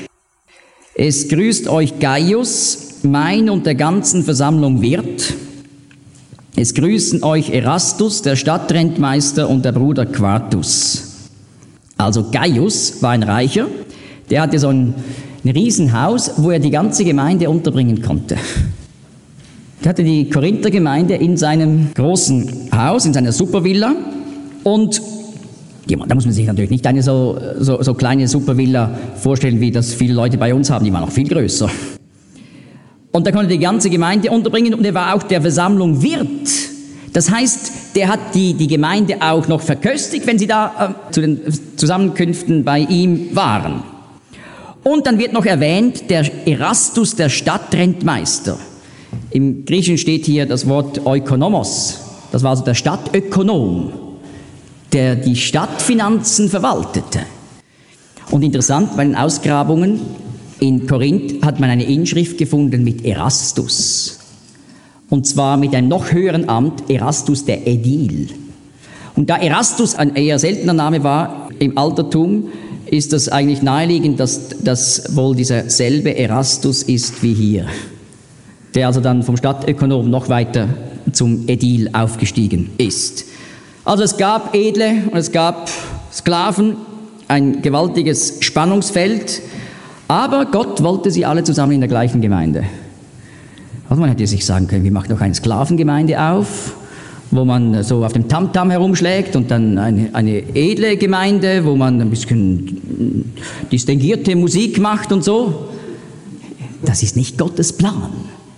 [SPEAKER 2] es grüßt euch Gaius, mein und der ganzen Versammlung Wirt. Es grüßen euch Erastus, der Stadtrentmeister und der Bruder Quartus. Also Gaius war ein Reicher, der hatte so ein Riesenhaus, wo er die ganze Gemeinde unterbringen konnte. Er hatte die Korinther-Gemeinde in seinem großen Haus, in seiner Supervilla. Und da muss man sich natürlich nicht eine so kleine Supervilla vorstellen, wie das viele Leute bei uns haben. Die war noch viel größer. Und da konnte die ganze Gemeinde unterbringen und er war auch der Versammlung Wirt. Das heißt, der hat die Gemeinde auch noch verköstigt, wenn sie da zu den Zusammenkünften bei ihm waren. Und dann wird noch erwähnt, der Erastus, der Stadtrentmeister. Im Griechischen steht hier das Wort Ökonomos. Das war also der Stadtökonom, der die Stadtfinanzen verwaltete. Und interessant, bei den Ausgrabungen in Korinth hat man eine Inschrift gefunden mit Erastus. Und zwar mit einem noch höheren Amt, Erastus der Ädil. Und da Erastus ein eher seltener Name war im Altertum, ist das eigentlich naheliegend, dass das wohl dieser selbe Erastus ist wie hier, der also dann vom Stadtökonom noch weiter zum Ädil aufgestiegen ist. Also es gab Edle und es gab Sklaven, ein gewaltiges Spannungsfeld, aber Gott wollte sie alle zusammen in der gleichen Gemeinde. Also man hätte sich sagen können, wir machen doch eine Sklavengemeinde auf, wo man so auf dem Tamtam herumschlägt und dann eine edle Gemeinde, wo man ein bisschen distinguierte Musik macht und so. Das ist nicht Gottes Plan.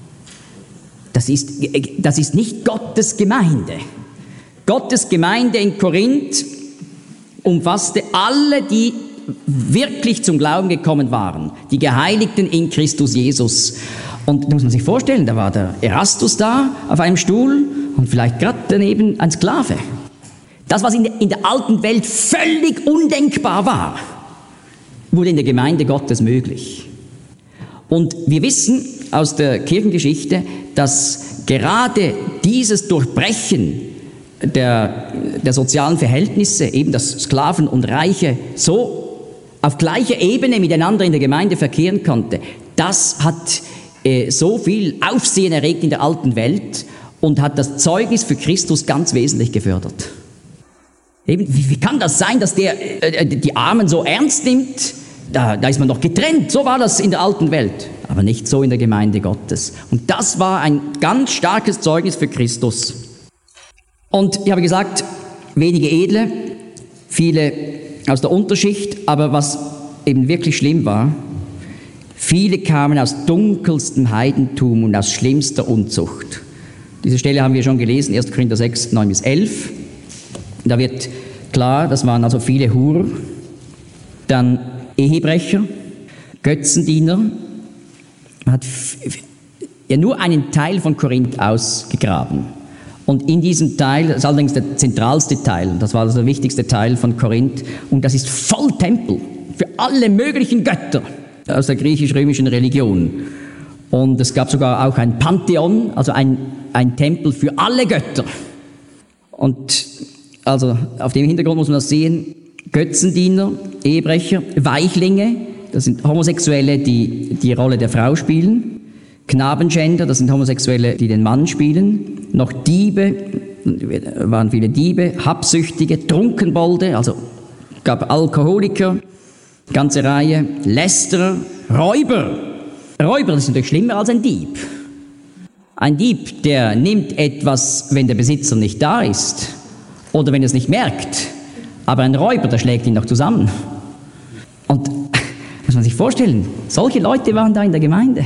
[SPEAKER 2] Das ist nicht Gottes Gemeinde. Gottes Gemeinde in Korinth umfasste alle, die wirklich zum Glauben gekommen waren, die Geheiligten in Christus Jesus. Und da muss man sich vorstellen, da war der Erastus da auf einem Stuhl und vielleicht gerade daneben ein Sklave. Das, was in der alten Welt völlig undenkbar war, wurde in der Gemeinde Gottes möglich. Und wir wissen aus der Kirchengeschichte, dass gerade dieses Durchbrechen der sozialen Verhältnisse, eben dass Sklaven und Reiche so auf gleicher Ebene miteinander in der Gemeinde verkehren konnte, das hat so viel Aufsehen erregt in der alten Welt und hat das Zeugnis für Christus ganz wesentlich gefördert. Eben, wie kann das sein, dass der die Armen so ernst nimmt? Da ist man doch getrennt, so war das in der alten Welt, aber nicht so in der Gemeinde Gottes. Und das war ein ganz starkes Zeugnis für Christus. Und ich habe gesagt, wenige Edle, viele aus der Unterschicht, aber was eben wirklich schlimm war, viele kamen aus dunkelstem Heidentum und aus schlimmster Unzucht. Diese Stelle haben wir schon gelesen, 1. Korinther 6, 9 bis 11. Da wird klar, das waren also viele Hurer, dann Ehebrecher, Götzendiener. Man hat ja nur einen Teil von Korinth ausgegraben. Und in diesem Teil, das ist allerdings der zentralste Teil, das war also der wichtigste Teil von Korinth, und das ist voll Tempel für alle möglichen Götter aus der griechisch-römischen Religion. Und es gab sogar auch ein Pantheon, also ein Tempel für alle Götter. Und also auf dem Hintergrund muss man das sehen: Götzendiener, Ehebrecher, Weichlinge, das sind Homosexuelle, die die Rolle der Frau spielen, Knabenschänder, das sind Homosexuelle, die den Mann spielen, noch Diebe, waren viele Diebe, Habsüchtige, Trunkenbolde, also gab Alkoholiker, ganze Reihe, Lästerer, Räuber. Räuber, das ist natürlich schlimmer als ein Dieb. Ein Dieb, der nimmt etwas, wenn der Besitzer nicht da ist oder wenn er es nicht merkt. Aber ein Räuber, der schlägt ihn noch zusammen. Und muss man sich vorstellen, solche Leute waren da in der Gemeinde.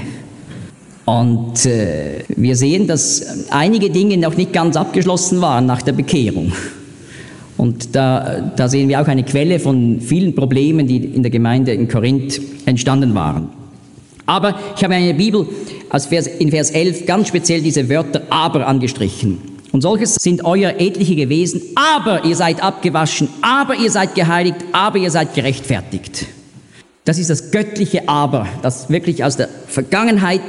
[SPEAKER 2] Und wir sehen, dass einige Dinge noch nicht ganz abgeschlossen waren nach der Bekehrung. Und da sehen wir auch eine Quelle von vielen Problemen, die in der Gemeinde in Korinth entstanden waren. Aber ich habe in der Bibel in Vers 11 ganz speziell diese Wörter aber angestrichen. Und solches sind euer etliche gewesen, aber ihr seid abgewaschen, aber ihr seid geheiligt, aber ihr seid gerechtfertigt. Das ist das göttliche Aber, das wirklich aus der Vergangenheit,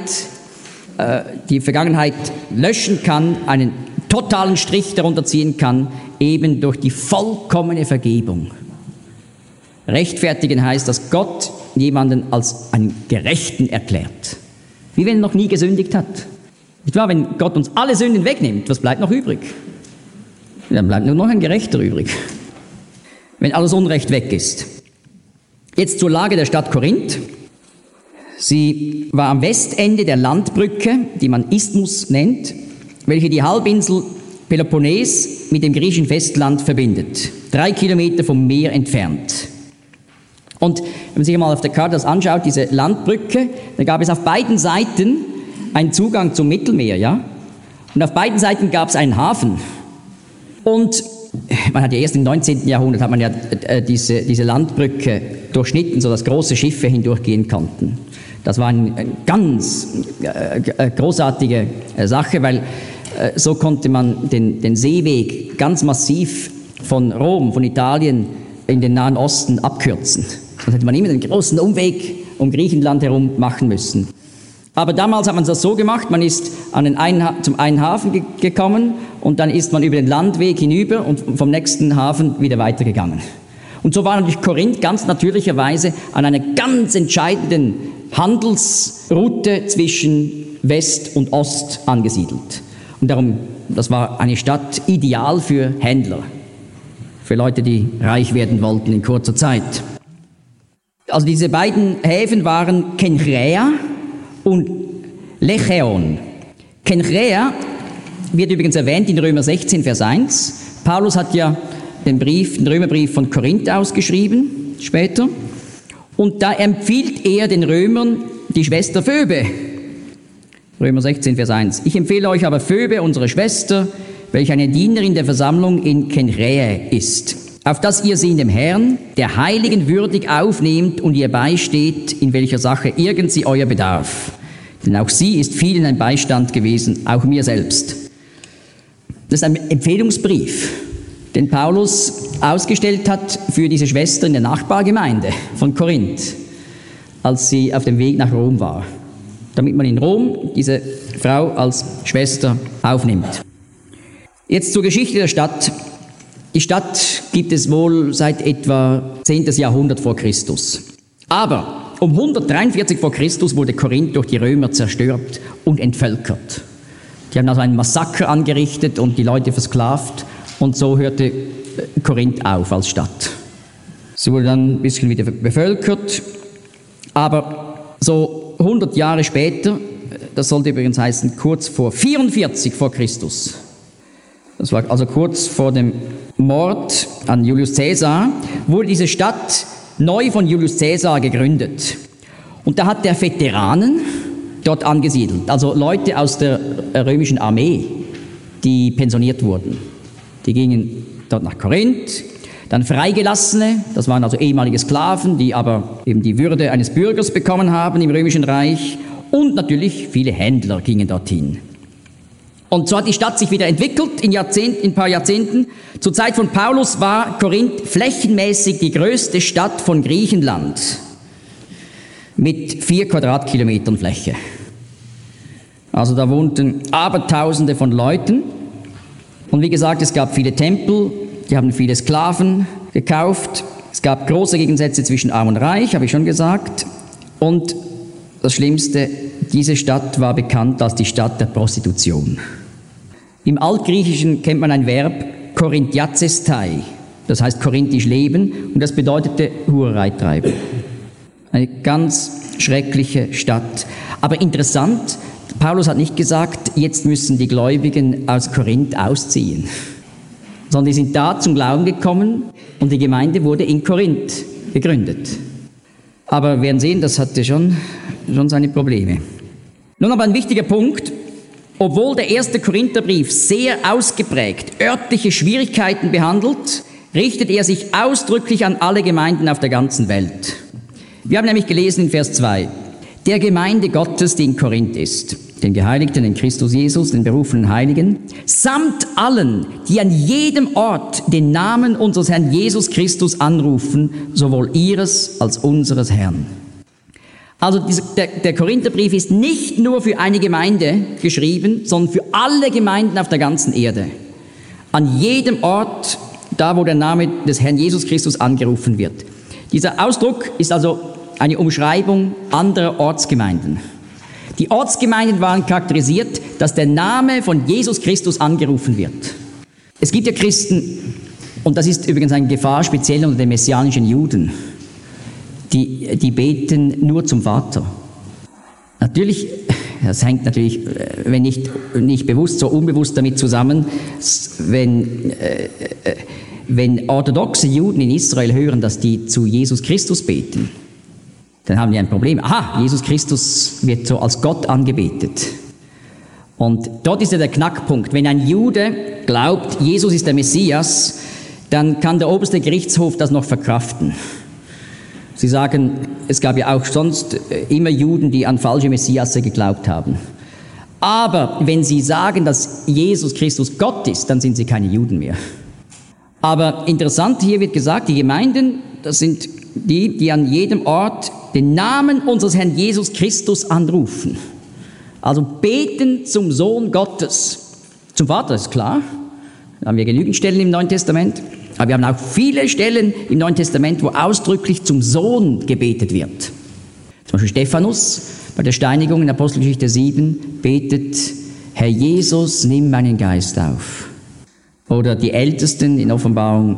[SPEAKER 2] die Vergangenheit löschen kann, einen totalen Strich darunter ziehen kann, eben durch die vollkommene Vergebung. Rechtfertigen heißt, dass Gott jemanden als einen Gerechten erklärt. Wie wenn er noch nie gesündigt hat. Nicht wahr? Wenn Gott uns alle Sünden wegnimmt, was bleibt noch übrig? Dann bleibt nur noch ein Gerechter übrig. Wenn alles Unrecht weg ist. Jetzt zur Lage der Stadt Korinth. Sie war am Westende der Landbrücke, die man Isthmus nennt, welche die Halbinsel Peloponnes mit dem griechischen Festland verbindet. 3 Kilometer vom Meer entfernt. Und wenn man sich mal auf der Karte das anschaut, diese Landbrücke, da gab es auf beiden Seiten einen Zugang zum Mittelmeer, ja? Und auf beiden Seiten gab es einen Hafen. Und man hat ja erst im 19. Jahrhundert hat man ja diese Landbrücke durchschnitten, sodass große Schiffe hindurchgehen konnten. Das war eine ganz großartige Sache, weil so konnte man den Seeweg ganz massiv von Rom, von Italien in den Nahen Osten abkürzen. Sonst hätte man immer den großen Umweg um Griechenland herum machen müssen. Aber damals hat man das so gemacht, man ist zum einen Hafen gekommen und dann ist man über den Landweg hinüber und vom nächsten Hafen wieder weitergegangen. Und so war natürlich Korinth ganz natürlicherweise an einer ganz entscheidenden Handelsroute zwischen West und Ost angesiedelt. Und darum, das war eine Stadt ideal für Händler, für Leute, die reich werden wollten in kurzer Zeit. Also diese beiden Häfen waren Kenchrea und Lecheon. Kenchrea wird übrigens erwähnt in Römer 16, Vers 1. Paulus hat ja den Römerbrief von Korinth ausgeschrieben, später. Und da empfiehlt er den Römern die Schwester Phoebe. Römer 16, Vers 1. Ich empfehle euch aber Phoebe, unsere Schwester, welche eine Dienerin der Versammlung in Kenchrea ist, auf dass ihr sie in dem Herrn, der Heiligen, würdig aufnehmt und ihr beisteht, in welcher Sache irgend sie euer bedarf. Denn auch sie ist vielen ein Beistand gewesen, auch mir selbst. Das ist ein Empfehlungsbrief, den Paulus ausgestellt hat für diese Schwester in der Nachbargemeinde von Korinth, als sie auf dem Weg nach Rom war, damit man in Rom diese Frau als Schwester aufnimmt. Jetzt zur Geschichte der Stadt. Die Stadt gibt es wohl seit etwa 10. Jahrhundert vor Christus. Aber um 143 vor Christus wurde Korinth durch die Römer zerstört und entvölkert. Die haben also einen Massaker angerichtet und die Leute versklavt und so hörte Korinth auf als Stadt. Sie wurde dann ein bisschen wieder bevölkert, aber so 100 Jahre später, das sollte übrigens heißen kurz vor 44 vor Christus, das war also kurz vor dem Mord an Julius Caesar, wurde diese Stadt neu von Julius Caesar gegründet. Und da hat der Veteranen dort angesiedelt, also Leute aus der römischen Armee, die pensioniert wurden. Die gingen dort nach Korinth. Dann Freigelassene, das waren also ehemalige Sklaven, die aber eben die Würde eines Bürgers bekommen haben im Römischen Reich. Und natürlich viele Händler gingen dorthin. Und so hat die Stadt sich wieder entwickelt in ein paar Jahrzehnten. Zur Zeit von Paulus war Korinth flächenmäßig die größte Stadt von Griechenland mit 4 Quadratkilometern Fläche. Also da wohnten Abertausende von Leuten. Und wie gesagt, es gab viele Tempel, die haben viele Sklaven gekauft. Es gab große Gegensätze zwischen Arm und Reich, habe ich schon gesagt. Und das Schlimmste, diese Stadt war bekannt als die Stadt der Prostitution. Im Altgriechischen kennt man ein Verb, Korinthiazestai, das heißt korinthisch leben, und das bedeutete Hurerei treiben. Eine ganz schreckliche Stadt. Aber interessant, Paulus hat nicht gesagt, jetzt müssen die Gläubigen aus Korinth ausziehen, sondern die sind da zum Glauben gekommen und die Gemeinde wurde in Korinth gegründet. Aber wir werden sehen, das hatte schon seine Probleme. Nun aber ein wichtiger Punkt: Obwohl der erste Korintherbrief sehr ausgeprägt örtliche Schwierigkeiten behandelt, richtet er sich ausdrücklich an alle Gemeinden auf der ganzen Welt. Wir haben nämlich gelesen in Vers 2, der Gemeinde Gottes, die in Korinth ist, den Geheiligten in Christus Jesus, den berufenen Heiligen, samt allen, die an jedem Ort den Namen unseres Herrn Jesus Christus anrufen, sowohl ihres als unseres Herrn. Also der Korintherbrief ist nicht nur für eine Gemeinde geschrieben, sondern für alle Gemeinden auf der ganzen Erde. An jedem Ort, da wo der Name des Herrn Jesus Christus angerufen wird. Dieser Ausdruck ist also eine Umschreibung anderer Ortsgemeinden. Die Ortsgemeinden waren charakterisiert, dass der Name von Jesus Christus angerufen wird. Es gibt ja Christen, und das ist übrigens eine Gefahr speziell unter den messianischen Juden, die beten nur zum Vater. Natürlich, das hängt natürlich, wenn nicht bewusst, so unbewusst damit zusammen, wenn orthodoxe Juden in Israel hören, dass die zu Jesus Christus beten, dann haben die ein Problem. Aha, Jesus Christus wird so als Gott angebetet. Und dort ist ja der Knackpunkt. Wenn ein Jude glaubt, Jesus ist der Messias, dann kann der oberste Gerichtshof das noch verkraften. Sie sagen, es gab ja auch sonst immer Juden, die an falsche Messiasse geglaubt haben. Aber wenn sie sagen, dass Jesus Christus Gott ist, dann sind sie keine Juden mehr. Aber interessant, hier wird gesagt, die Gemeinden, das sind die an jedem Ort den Namen unseres Herrn Jesus Christus anrufen. Also beten zum Sohn Gottes. Zum Vater ist klar, da haben wir genügend Stellen im Neuen Testament. Aber wir haben auch viele Stellen im Neuen Testament, wo ausdrücklich zum Sohn gebetet wird. Zum Beispiel Stephanus bei der Steinigung in Apostelgeschichte 7 betet, Herr Jesus, nimm meinen Geist auf. Oder die Ältesten in Offenbarung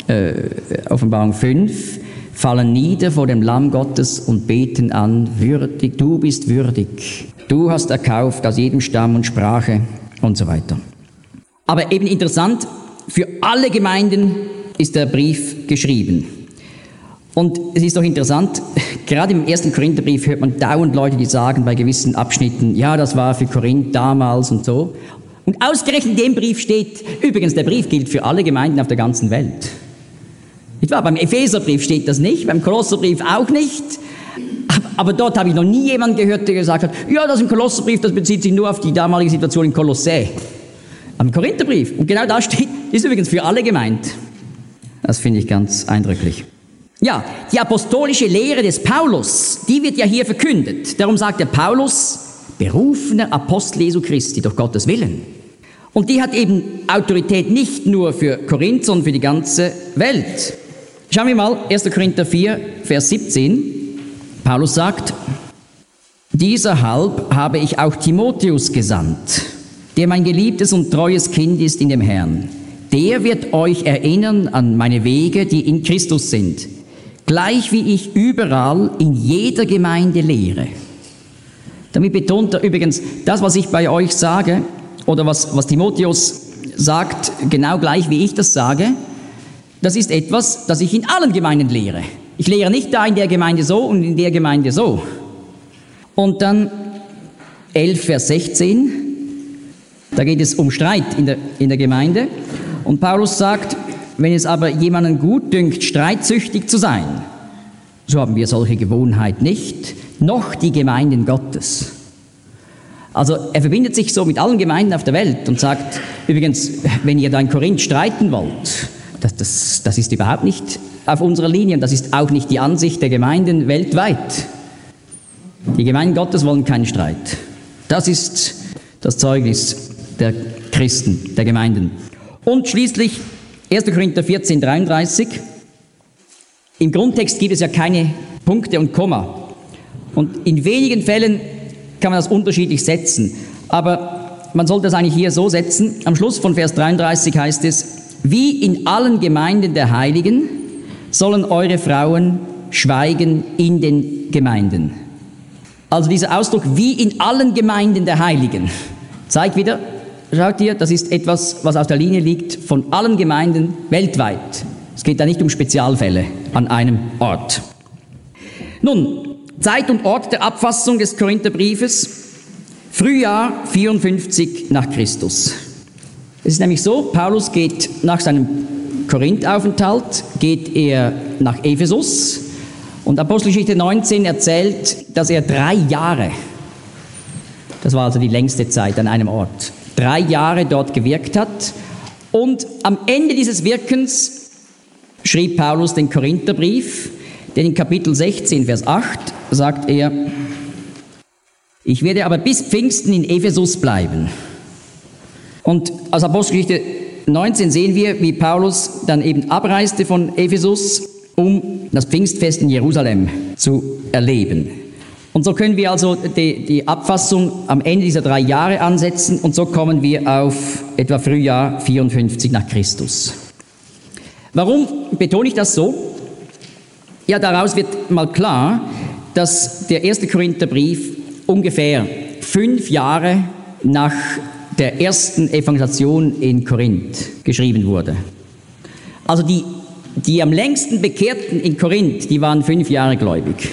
[SPEAKER 2] 5 fallen nieder vor dem Lamm Gottes und beten an, würdig, du bist würdig. Du hast erkauft aus jedem Stamm und Sprache und so weiter. Aber eben interessant, für alle Gemeinden ist der Brief geschrieben. Und es ist doch interessant, gerade im ersten Korintherbrief hört man dauernd Leute, die sagen bei gewissen Abschnitten, ja, das war für Korinth damals und so. Und ausgerechnet in dem Brief steht, übrigens, der Brief gilt für alle Gemeinden auf der ganzen Welt. Nicht wahr? Beim Epheserbrief steht das nicht, beim Kolosserbrief auch nicht. Aber dort habe ich noch nie jemanden gehört, der gesagt hat, ja, das ist ein Kolosserbrief, das bezieht sich nur auf die damalige Situation in Kolossä. Am Korintherbrief. Und genau da steht, ist übrigens für alle gemeint. Das finde ich ganz eindrücklich. Ja, die apostolische Lehre des Paulus, die wird ja hier verkündet. Darum sagt der Paulus, berufener Apostel Jesu Christi, durch Gottes Willen. Und die hat eben Autorität nicht nur für Korinth, sondern für die ganze Welt. Schauen wir mal, 1. Korinther 4, Vers 17. Paulus sagt, Dieserhalb habe ich auch Timotheus gesandt, der mein geliebtes und treues Kind ist in dem Herrn. Der wird euch erinnern an meine Wege, die in Christus sind, gleich wie ich überall in jeder Gemeinde lehre. Damit betont er übrigens, das, was ich bei euch sage, oder was Timotheus sagt, genau gleich wie ich das sage, das ist etwas, das ich in allen Gemeinden lehre. Ich lehre nicht da in der Gemeinde so und in der Gemeinde so. Und dann 11, Vers 16. Da geht es um Streit in der Gemeinde. Und Paulus sagt, wenn es aber jemanden gut dünkt, streitsüchtig zu sein, so haben wir solche Gewohnheit nicht, noch die Gemeinden Gottes. Also er verbindet sich so mit allen Gemeinden auf der Welt und sagt, übrigens, wenn ihr da in Korinth streiten wollt, das ist überhaupt nicht auf unserer Linie und das ist auch nicht die Ansicht der Gemeinden weltweit. Die Gemeinden Gottes wollen keinen Streit. Das ist das Zeugnis der Christen, der Gemeinden. Und schließlich 1. Korinther 14, 33. Im Grundtext gibt es ja keine Punkte und Komma. Und in wenigen Fällen kann man das unterschiedlich setzen. Aber man sollte das eigentlich hier so setzen. Am Schluss von Vers 33 heißt es, wie in allen Gemeinden der Heiligen sollen eure Frauen schweigen in den Gemeinden. Also dieser Ausdruck, wie in allen Gemeinden der Heiligen, zeigt wieder, schaut ihr, das ist etwas, was auf der Linie liegt von allen Gemeinden weltweit. Es geht da nicht um Spezialfälle an einem Ort. Nun, Zeit und Ort der Abfassung des Korintherbriefes, Frühjahr 54 nach Christus. Es ist nämlich so, Paulus geht nach seinem Korinthaufenthalt, geht er nach Ephesus und Apostelgeschichte 19 erzählt, dass er 3 Jahre, das war also die längste Zeit an einem Ort, 3 Jahre dort gewirkt hat und am Ende dieses Wirkens schrieb Paulus den Korintherbrief, denn in Kapitel 16, Vers 8 sagt er, ich werde aber bis Pfingsten in Ephesus bleiben. Und aus Apostelgeschichte 19 sehen wir, wie Paulus dann eben abreiste von Ephesus, um das Pfingstfest in Jerusalem zu erleben. Und so können wir also die Abfassung am Ende dieser 3 Jahre ansetzen und so kommen wir auf etwa Frühjahr 54 nach Christus. Warum betone ich das so? Ja, daraus wird mal klar, dass der 1. Korintherbrief ungefähr 5 Jahre nach der ersten Evangelisation in Korinth geschrieben wurde. Also die am längsten Bekehrten in Korinth, die waren 5 Jahre gläubig.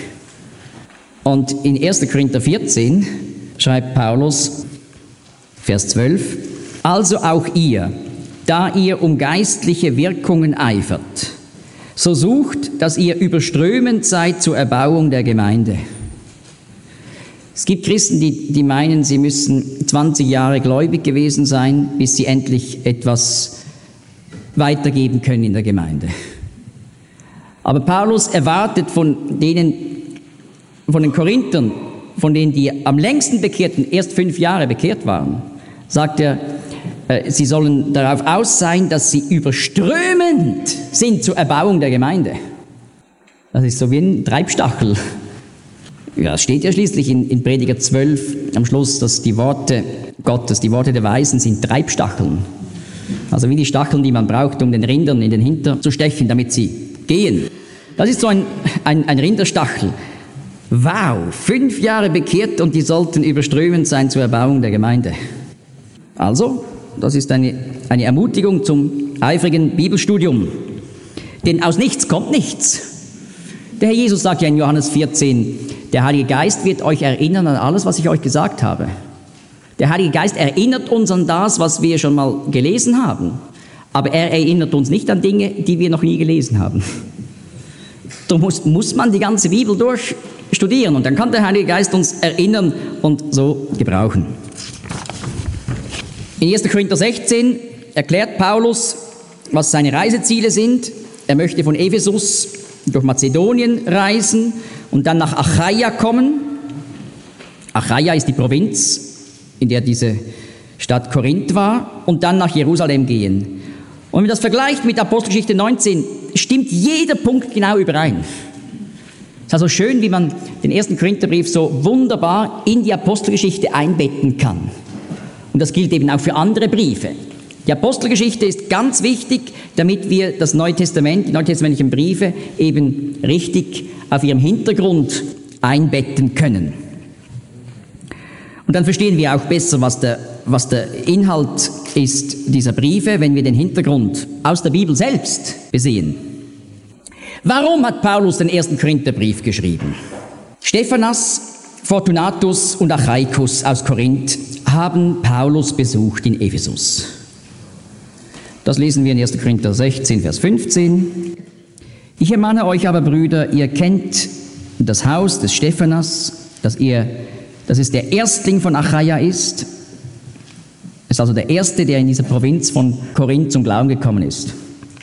[SPEAKER 2] Und in 1. Korinther 14 schreibt Paulus, Vers 12, also auch ihr, da ihr um geistliche Wirkungen eifert, so sucht, dass ihr überströmend seid zur Erbauung der Gemeinde. Es gibt Christen, die meinen, sie müssen 20 Jahre gläubig gewesen sein, bis sie endlich etwas weitergeben können in der Gemeinde. Aber Paulus erwartet von den Korinthern, von denen die am längsten bekehrten, erst 5 Jahre bekehrt waren, sagt er, sie sollen darauf aus sein, dass sie überströmend sind zur Erbauung der Gemeinde. Das ist so wie ein Treibstachel. Ja, es steht ja schließlich in Prediger 12 am Schluss, dass die Worte Gottes, die Worte der Weisen sind Treibstacheln. Also wie die Stacheln, die man braucht, um den Rindern in den Hintern zu stechen, damit sie gehen. Das ist so ein Rinderstachel. Wow, 5 Jahre bekehrt und die sollten überströmend sein zur Erbauung der Gemeinde. Also, das ist eine Ermutigung zum eifrigen Bibelstudium. Denn aus nichts kommt nichts. Der Herr Jesus sagt ja in Johannes 14, der Heilige Geist wird euch erinnern an alles, was ich euch gesagt habe. Der Heilige Geist erinnert uns an das, was wir schon mal gelesen haben. Aber er erinnert uns nicht an Dinge, die wir noch nie gelesen haben. Darum muss man die ganze Bibel durchstudieren und dann kann der Heilige Geist uns erinnern und so gebrauchen. In 1. Korinther 16 erklärt Paulus, was seine Reiseziele sind. Er möchte von Ephesus durch Mazedonien reisen und dann nach Achaia kommen. Achaia ist die Provinz, in der diese Stadt Korinth war, und dann nach Jerusalem gehen. Und wenn man das vergleicht mit Apostelgeschichte 19, stimmt jeder Punkt genau überein. Es ist also schön, wie man den 1. Korintherbrief so wunderbar in die Apostelgeschichte einbetten kann. Und das gilt eben auch für andere Briefe. Die Apostelgeschichte ist ganz wichtig, damit wir das Neue Testament, die neutestamentlichen Briefe eben richtig auf ihrem Hintergrund einbetten können. Und dann verstehen wir auch besser, was der Inhalt ist dieser Briefe, wenn wir den Hintergrund aus der Bibel selbst besehen. Warum hat Paulus den 1. Korintherbrief geschrieben? Stephanas, Fortunatus und Achaicus aus Korinth haben Paulus besucht in Ephesus. Das lesen wir in 1. Korinther 16, Vers 15. Ich ermahne euch aber, Brüder, ihr kennt das Haus des Stephanas, dass es der Erstling von Achaia ist. Es ist also der Erste, der in dieser Provinz von Korinth zum Glauben gekommen ist.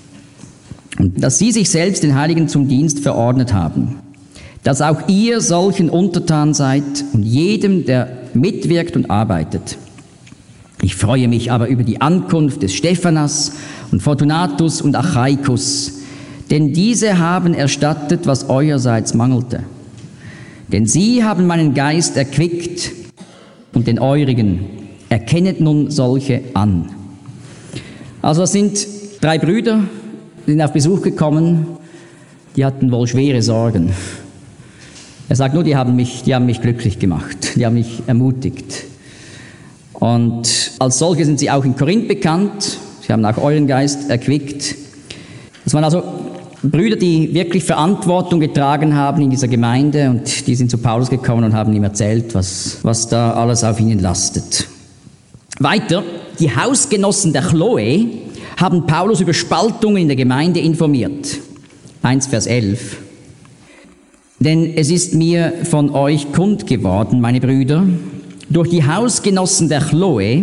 [SPEAKER 2] Und dass sie sich selbst den Heiligen zum Dienst verordnet haben. Dass auch ihr solchen untertan seid und jedem, der mitwirkt und arbeitet. Ich freue mich aber über die Ankunft des Stephanas und Fortunatus und Achaikus, denn diese haben erstattet, was eurerseits mangelte. Denn sie haben meinen Geist erquickt und den eurigen. Erkennet nun solche an. Also das sind 3 Brüder, die sind auf Besuch gekommen, die hatten wohl schwere Sorgen. Er sagt nur, die haben mich glücklich gemacht, die haben mich ermutigt. Und als solche sind sie auch in Korinth bekannt, sie haben auch euren Geist erquickt. Das waren also Brüder, die wirklich Verantwortung getragen haben in dieser Gemeinde und die sind zu Paulus gekommen und haben ihm erzählt, was da alles auf ihnen lastet. Weiter, die Hausgenossen der Chloe haben Paulus über Spaltungen in der Gemeinde informiert. 1 Vers 11. Denn es ist mir von euch kund geworden, meine Brüder, durch die Hausgenossen der Chloe,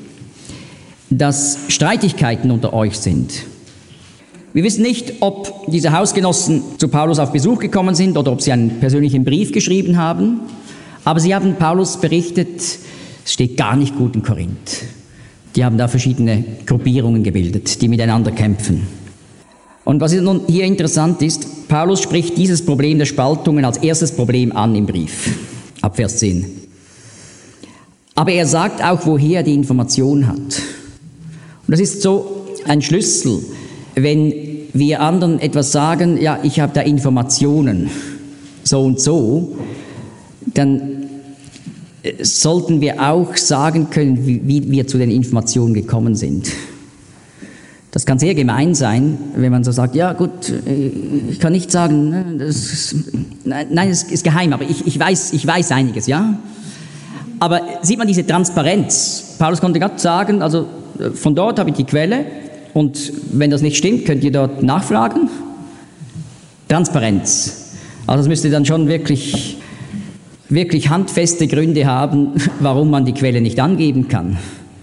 [SPEAKER 2] dass Streitigkeiten unter euch sind. Wir wissen nicht, ob diese Hausgenossen zu Paulus auf Besuch gekommen sind oder ob sie einen persönlichen Brief geschrieben haben, aber sie haben Paulus berichtet, es steht gar nicht gut in Korinth. Die haben da verschiedene Gruppierungen gebildet, die miteinander kämpfen. Und was nun hier interessant ist, Paulus spricht dieses Problem der Spaltungen als erstes Problem an im Brief, ab Vers 10. Aber er sagt auch, woher er die Information hat. Und das ist so ein Schlüssel, wenn wir anderen etwas sagen, ja, ich habe da Informationen, so und so, dann sollten wir auch sagen können, wie wir zu den Informationen gekommen sind. Das kann sehr gemein sein, wenn man so sagt, ja gut, ich kann nicht sagen, nein, es ist geheim, aber ich weiß einiges, ja. Aber sieht man diese Transparenz? Paulus konnte gerade sagen, also von dort habe ich die Quelle und wenn das nicht stimmt, könnt ihr dort nachfragen. Transparenz. Also das müsste dann schon wirklich handfeste Gründe haben, warum man die Quelle nicht angeben kann.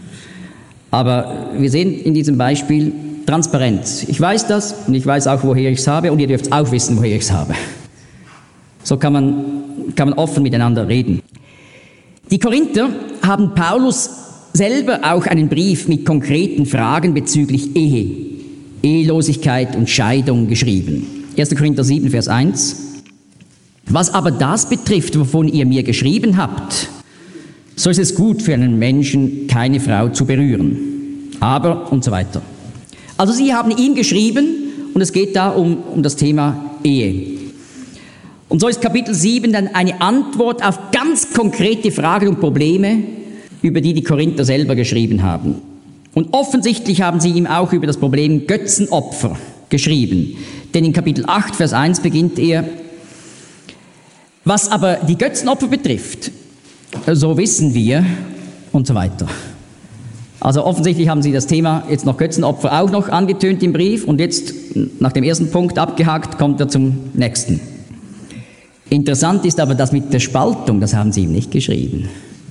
[SPEAKER 2] Aber wir sehen in diesem Beispiel Transparenz. Ich weiß das und ich weiß auch, woher ich es habe und ihr dürft auch wissen, woher ich es habe. So kann man offen miteinander reden. Die Korinther haben Paulus selber auch einen Brief mit konkreten Fragen bezüglich Ehe, Ehelosigkeit und Scheidung geschrieben. 1. Korinther 7, Vers 1. Was aber das betrifft, wovon ihr mir geschrieben habt, so ist es gut für einen Menschen, keine Frau zu berühren. Aber und so weiter. Also sie haben ihm geschrieben und es geht da um das Thema Ehe. Und so ist Kapitel 7 dann eine Antwort auf ganz konkrete Fragen und Probleme, über die die Korinther selber geschrieben haben. Und offensichtlich haben sie ihm auch über das Problem Götzenopfer geschrieben. Denn in Kapitel 8, Vers 1 beginnt er, was aber die Götzenopfer betrifft, so wissen wir und so weiter. Also offensichtlich haben sie das Thema jetzt noch Götzenopfer auch noch angetönt im Brief und jetzt nach dem ersten Punkt abgehakt, kommt er zum nächsten. Interessant ist aber das mit der Spaltung, das haben sie ihm nicht geschrieben.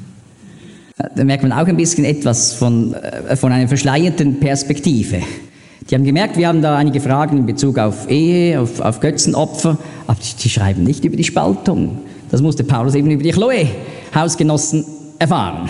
[SPEAKER 2] Da merkt man auch ein bisschen etwas von einer verschleierten Perspektive. Die haben gemerkt, wir haben da einige Fragen in Bezug auf Ehe, auf Götzenopfer, aber die schreiben nicht über die Spaltung. Das musste Paulus eben über die Chloe-Hausgenossen erfahren.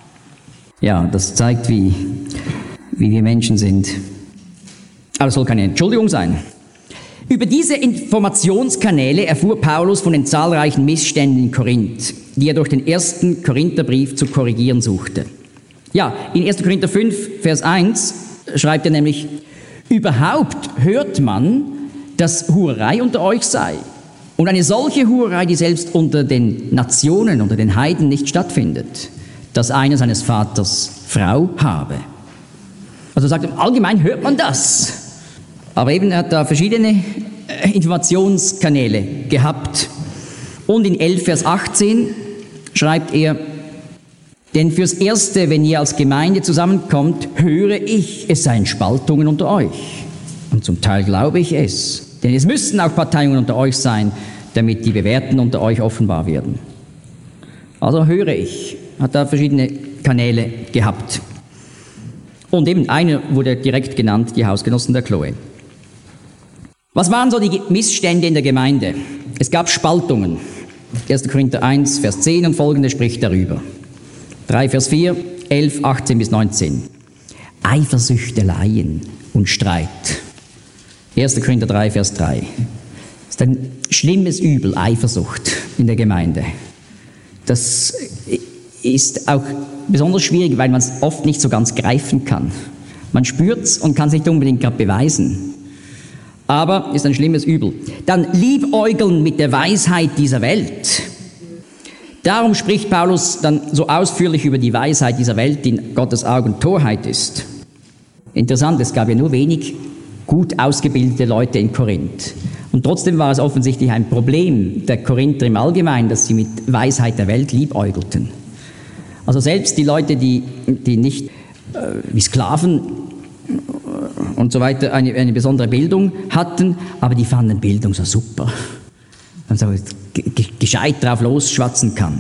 [SPEAKER 2] Ja, das zeigt, wie wir Menschen sind. Aber es soll keine Entschuldigung sein. Über diese Informationskanäle erfuhr Paulus von den zahlreichen Missständen in Korinth, die er durch den ersten Korintherbrief zu korrigieren suchte. Ja, in 1. Korinther 5, Vers 1 schreibt er nämlich, überhaupt hört man, dass Hurerei unter euch sei. Und eine solche Hurerei, die selbst unter den Nationen, unter den Heiden nicht stattfindet, dass einer seines Vaters Frau habe. Also sagt er, allgemein hört man das. Aber eben, er hat da verschiedene Informationskanäle gehabt. Und in 11, Vers 18 schreibt er, Denn fürs Erste, wenn ihr als Gemeinde zusammenkommt, höre ich, es seien Spaltungen unter euch. Und zum Teil glaube ich es. Denn es müssten auch Parteiungen unter euch sein, damit die Bewährten unter euch offenbar werden. Also höre ich, hat da verschiedene Kanäle gehabt. Und eben einer wurde direkt genannt, die Hausgenossen der Chloe. Was waren so die Missstände in der Gemeinde? Es gab Spaltungen. 1. Korinther 1, Vers 10 und folgende spricht darüber. 3, Vers 4, 11, 18 bis 19. Eifersüchteleien und Streit. 1. Korinther 3, Vers 3. Das ist ein schlimmes Übel, Eifersucht in der Gemeinde. Das ist auch besonders schwierig, weil man es oft nicht so ganz greifen kann. Man spürt es und kann es nicht unbedingt gerade beweisen. Aber ist ein schlimmes Übel. Dann Liebäugeln mit der Weisheit dieser Welt. Darum spricht Paulus dann so ausführlich über die Weisheit dieser Welt, die in Gottes Augen Torheit ist. Interessant, es gab ja nur wenig gut ausgebildete Leute in Korinth. Und trotzdem war es offensichtlich ein Problem der Korinther im Allgemeinen, dass sie mit Weisheit der Welt liebäugelten. Also selbst die Leute, die nicht wie Sklaven und so weiter eine besondere Bildung hatten, aber die fanden Bildung so super. Und so gescheit drauf losschwatzen kann.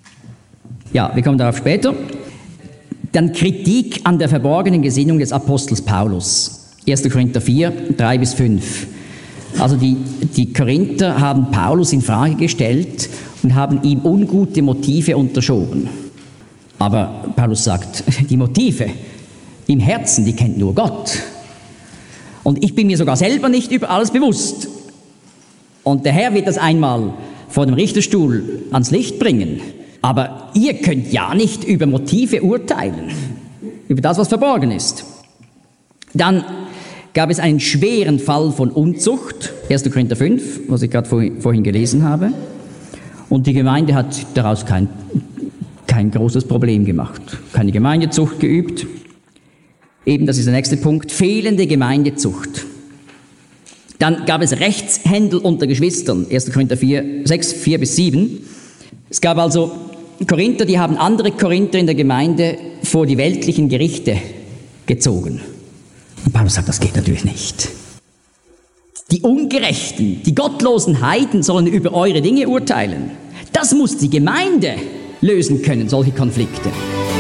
[SPEAKER 2] Ja, wir kommen darauf später. Dann Kritik an der verborgenen Gesinnung des Apostels Paulus. 1. Korinther 4, 3 bis 5. Also die Korinther haben Paulus in Frage gestellt und haben ihm ungute Motive unterschoben. Aber Paulus sagt, die Motive im Herzen, die kennt nur Gott. Und ich bin mir sogar selber nicht über alles bewusst. Und der Herr wird das einmal vor dem Richterstuhl ans Licht bringen. Aber ihr könnt ja nicht über Motive urteilen, über das, was verborgen ist. Dann gab es einen schweren Fall von Unzucht, 1. Korinther 5, was ich gerade vorhin gelesen habe. Und die Gemeinde hat daraus kein großes Problem gemacht. Keine Gemeindezucht geübt. Eben, das ist der nächste Punkt, fehlende Gemeindezucht. Dann gab es Rechtshändel unter Geschwistern, 1. Korinther 6, 4 bis 7. Es gab also Korinther, die haben andere Korinther in der Gemeinde vor die weltlichen Gerichte gezogen. Und Paulus sagt, das geht natürlich nicht. Die Ungerechten, die gottlosen Heiden sollen über eure Dinge urteilen. Das muss die Gemeinde lösen können, solche Konflikte.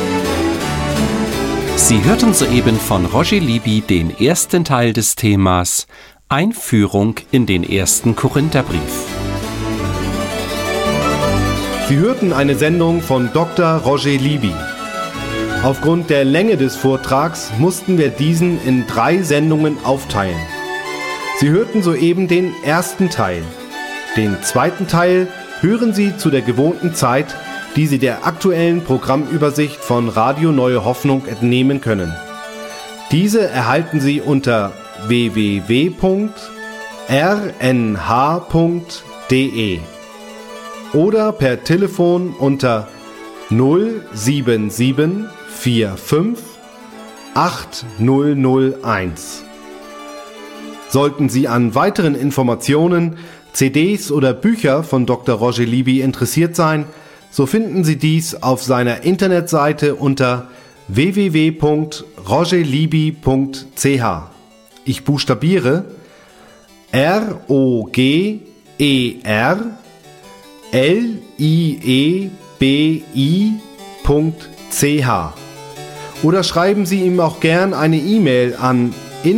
[SPEAKER 3] Sie hörten soeben von Roger Libby den ersten Teil des Themas Einführung in den 1. Korintherbrief.
[SPEAKER 1] Sie hörten eine Sendung von Dr. Roger Libby. Aufgrund der Länge des Vortrags mussten wir diesen in 3 Sendungen aufteilen. Sie hörten soeben den ersten Teil. Den zweiten Teil hören Sie zu der gewohnten Zeit, die Sie der aktuellen Programmübersicht von Radio Neue Hoffnung entnehmen können. Diese erhalten Sie unter www.rnh.de oder per Telefon unter 07745 8001. Sollten Sie an weiteren Informationen, CDs oder Bücher von Dr. Roger Libby interessiert sein, so finden Sie dies auf seiner Internetseite unter www.rogerlibby.ch. Ich buchstabiere ROGERLIEBI.ch oder schreiben Sie ihm auch gern eine E-Mail an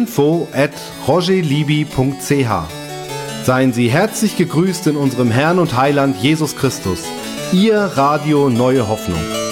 [SPEAKER 1] info@rogerlibby.ch. Seien Sie herzlich gegrüßt in unserem Herrn und Heiland Jesus Christus. Ihr Radio Neue Hoffnung.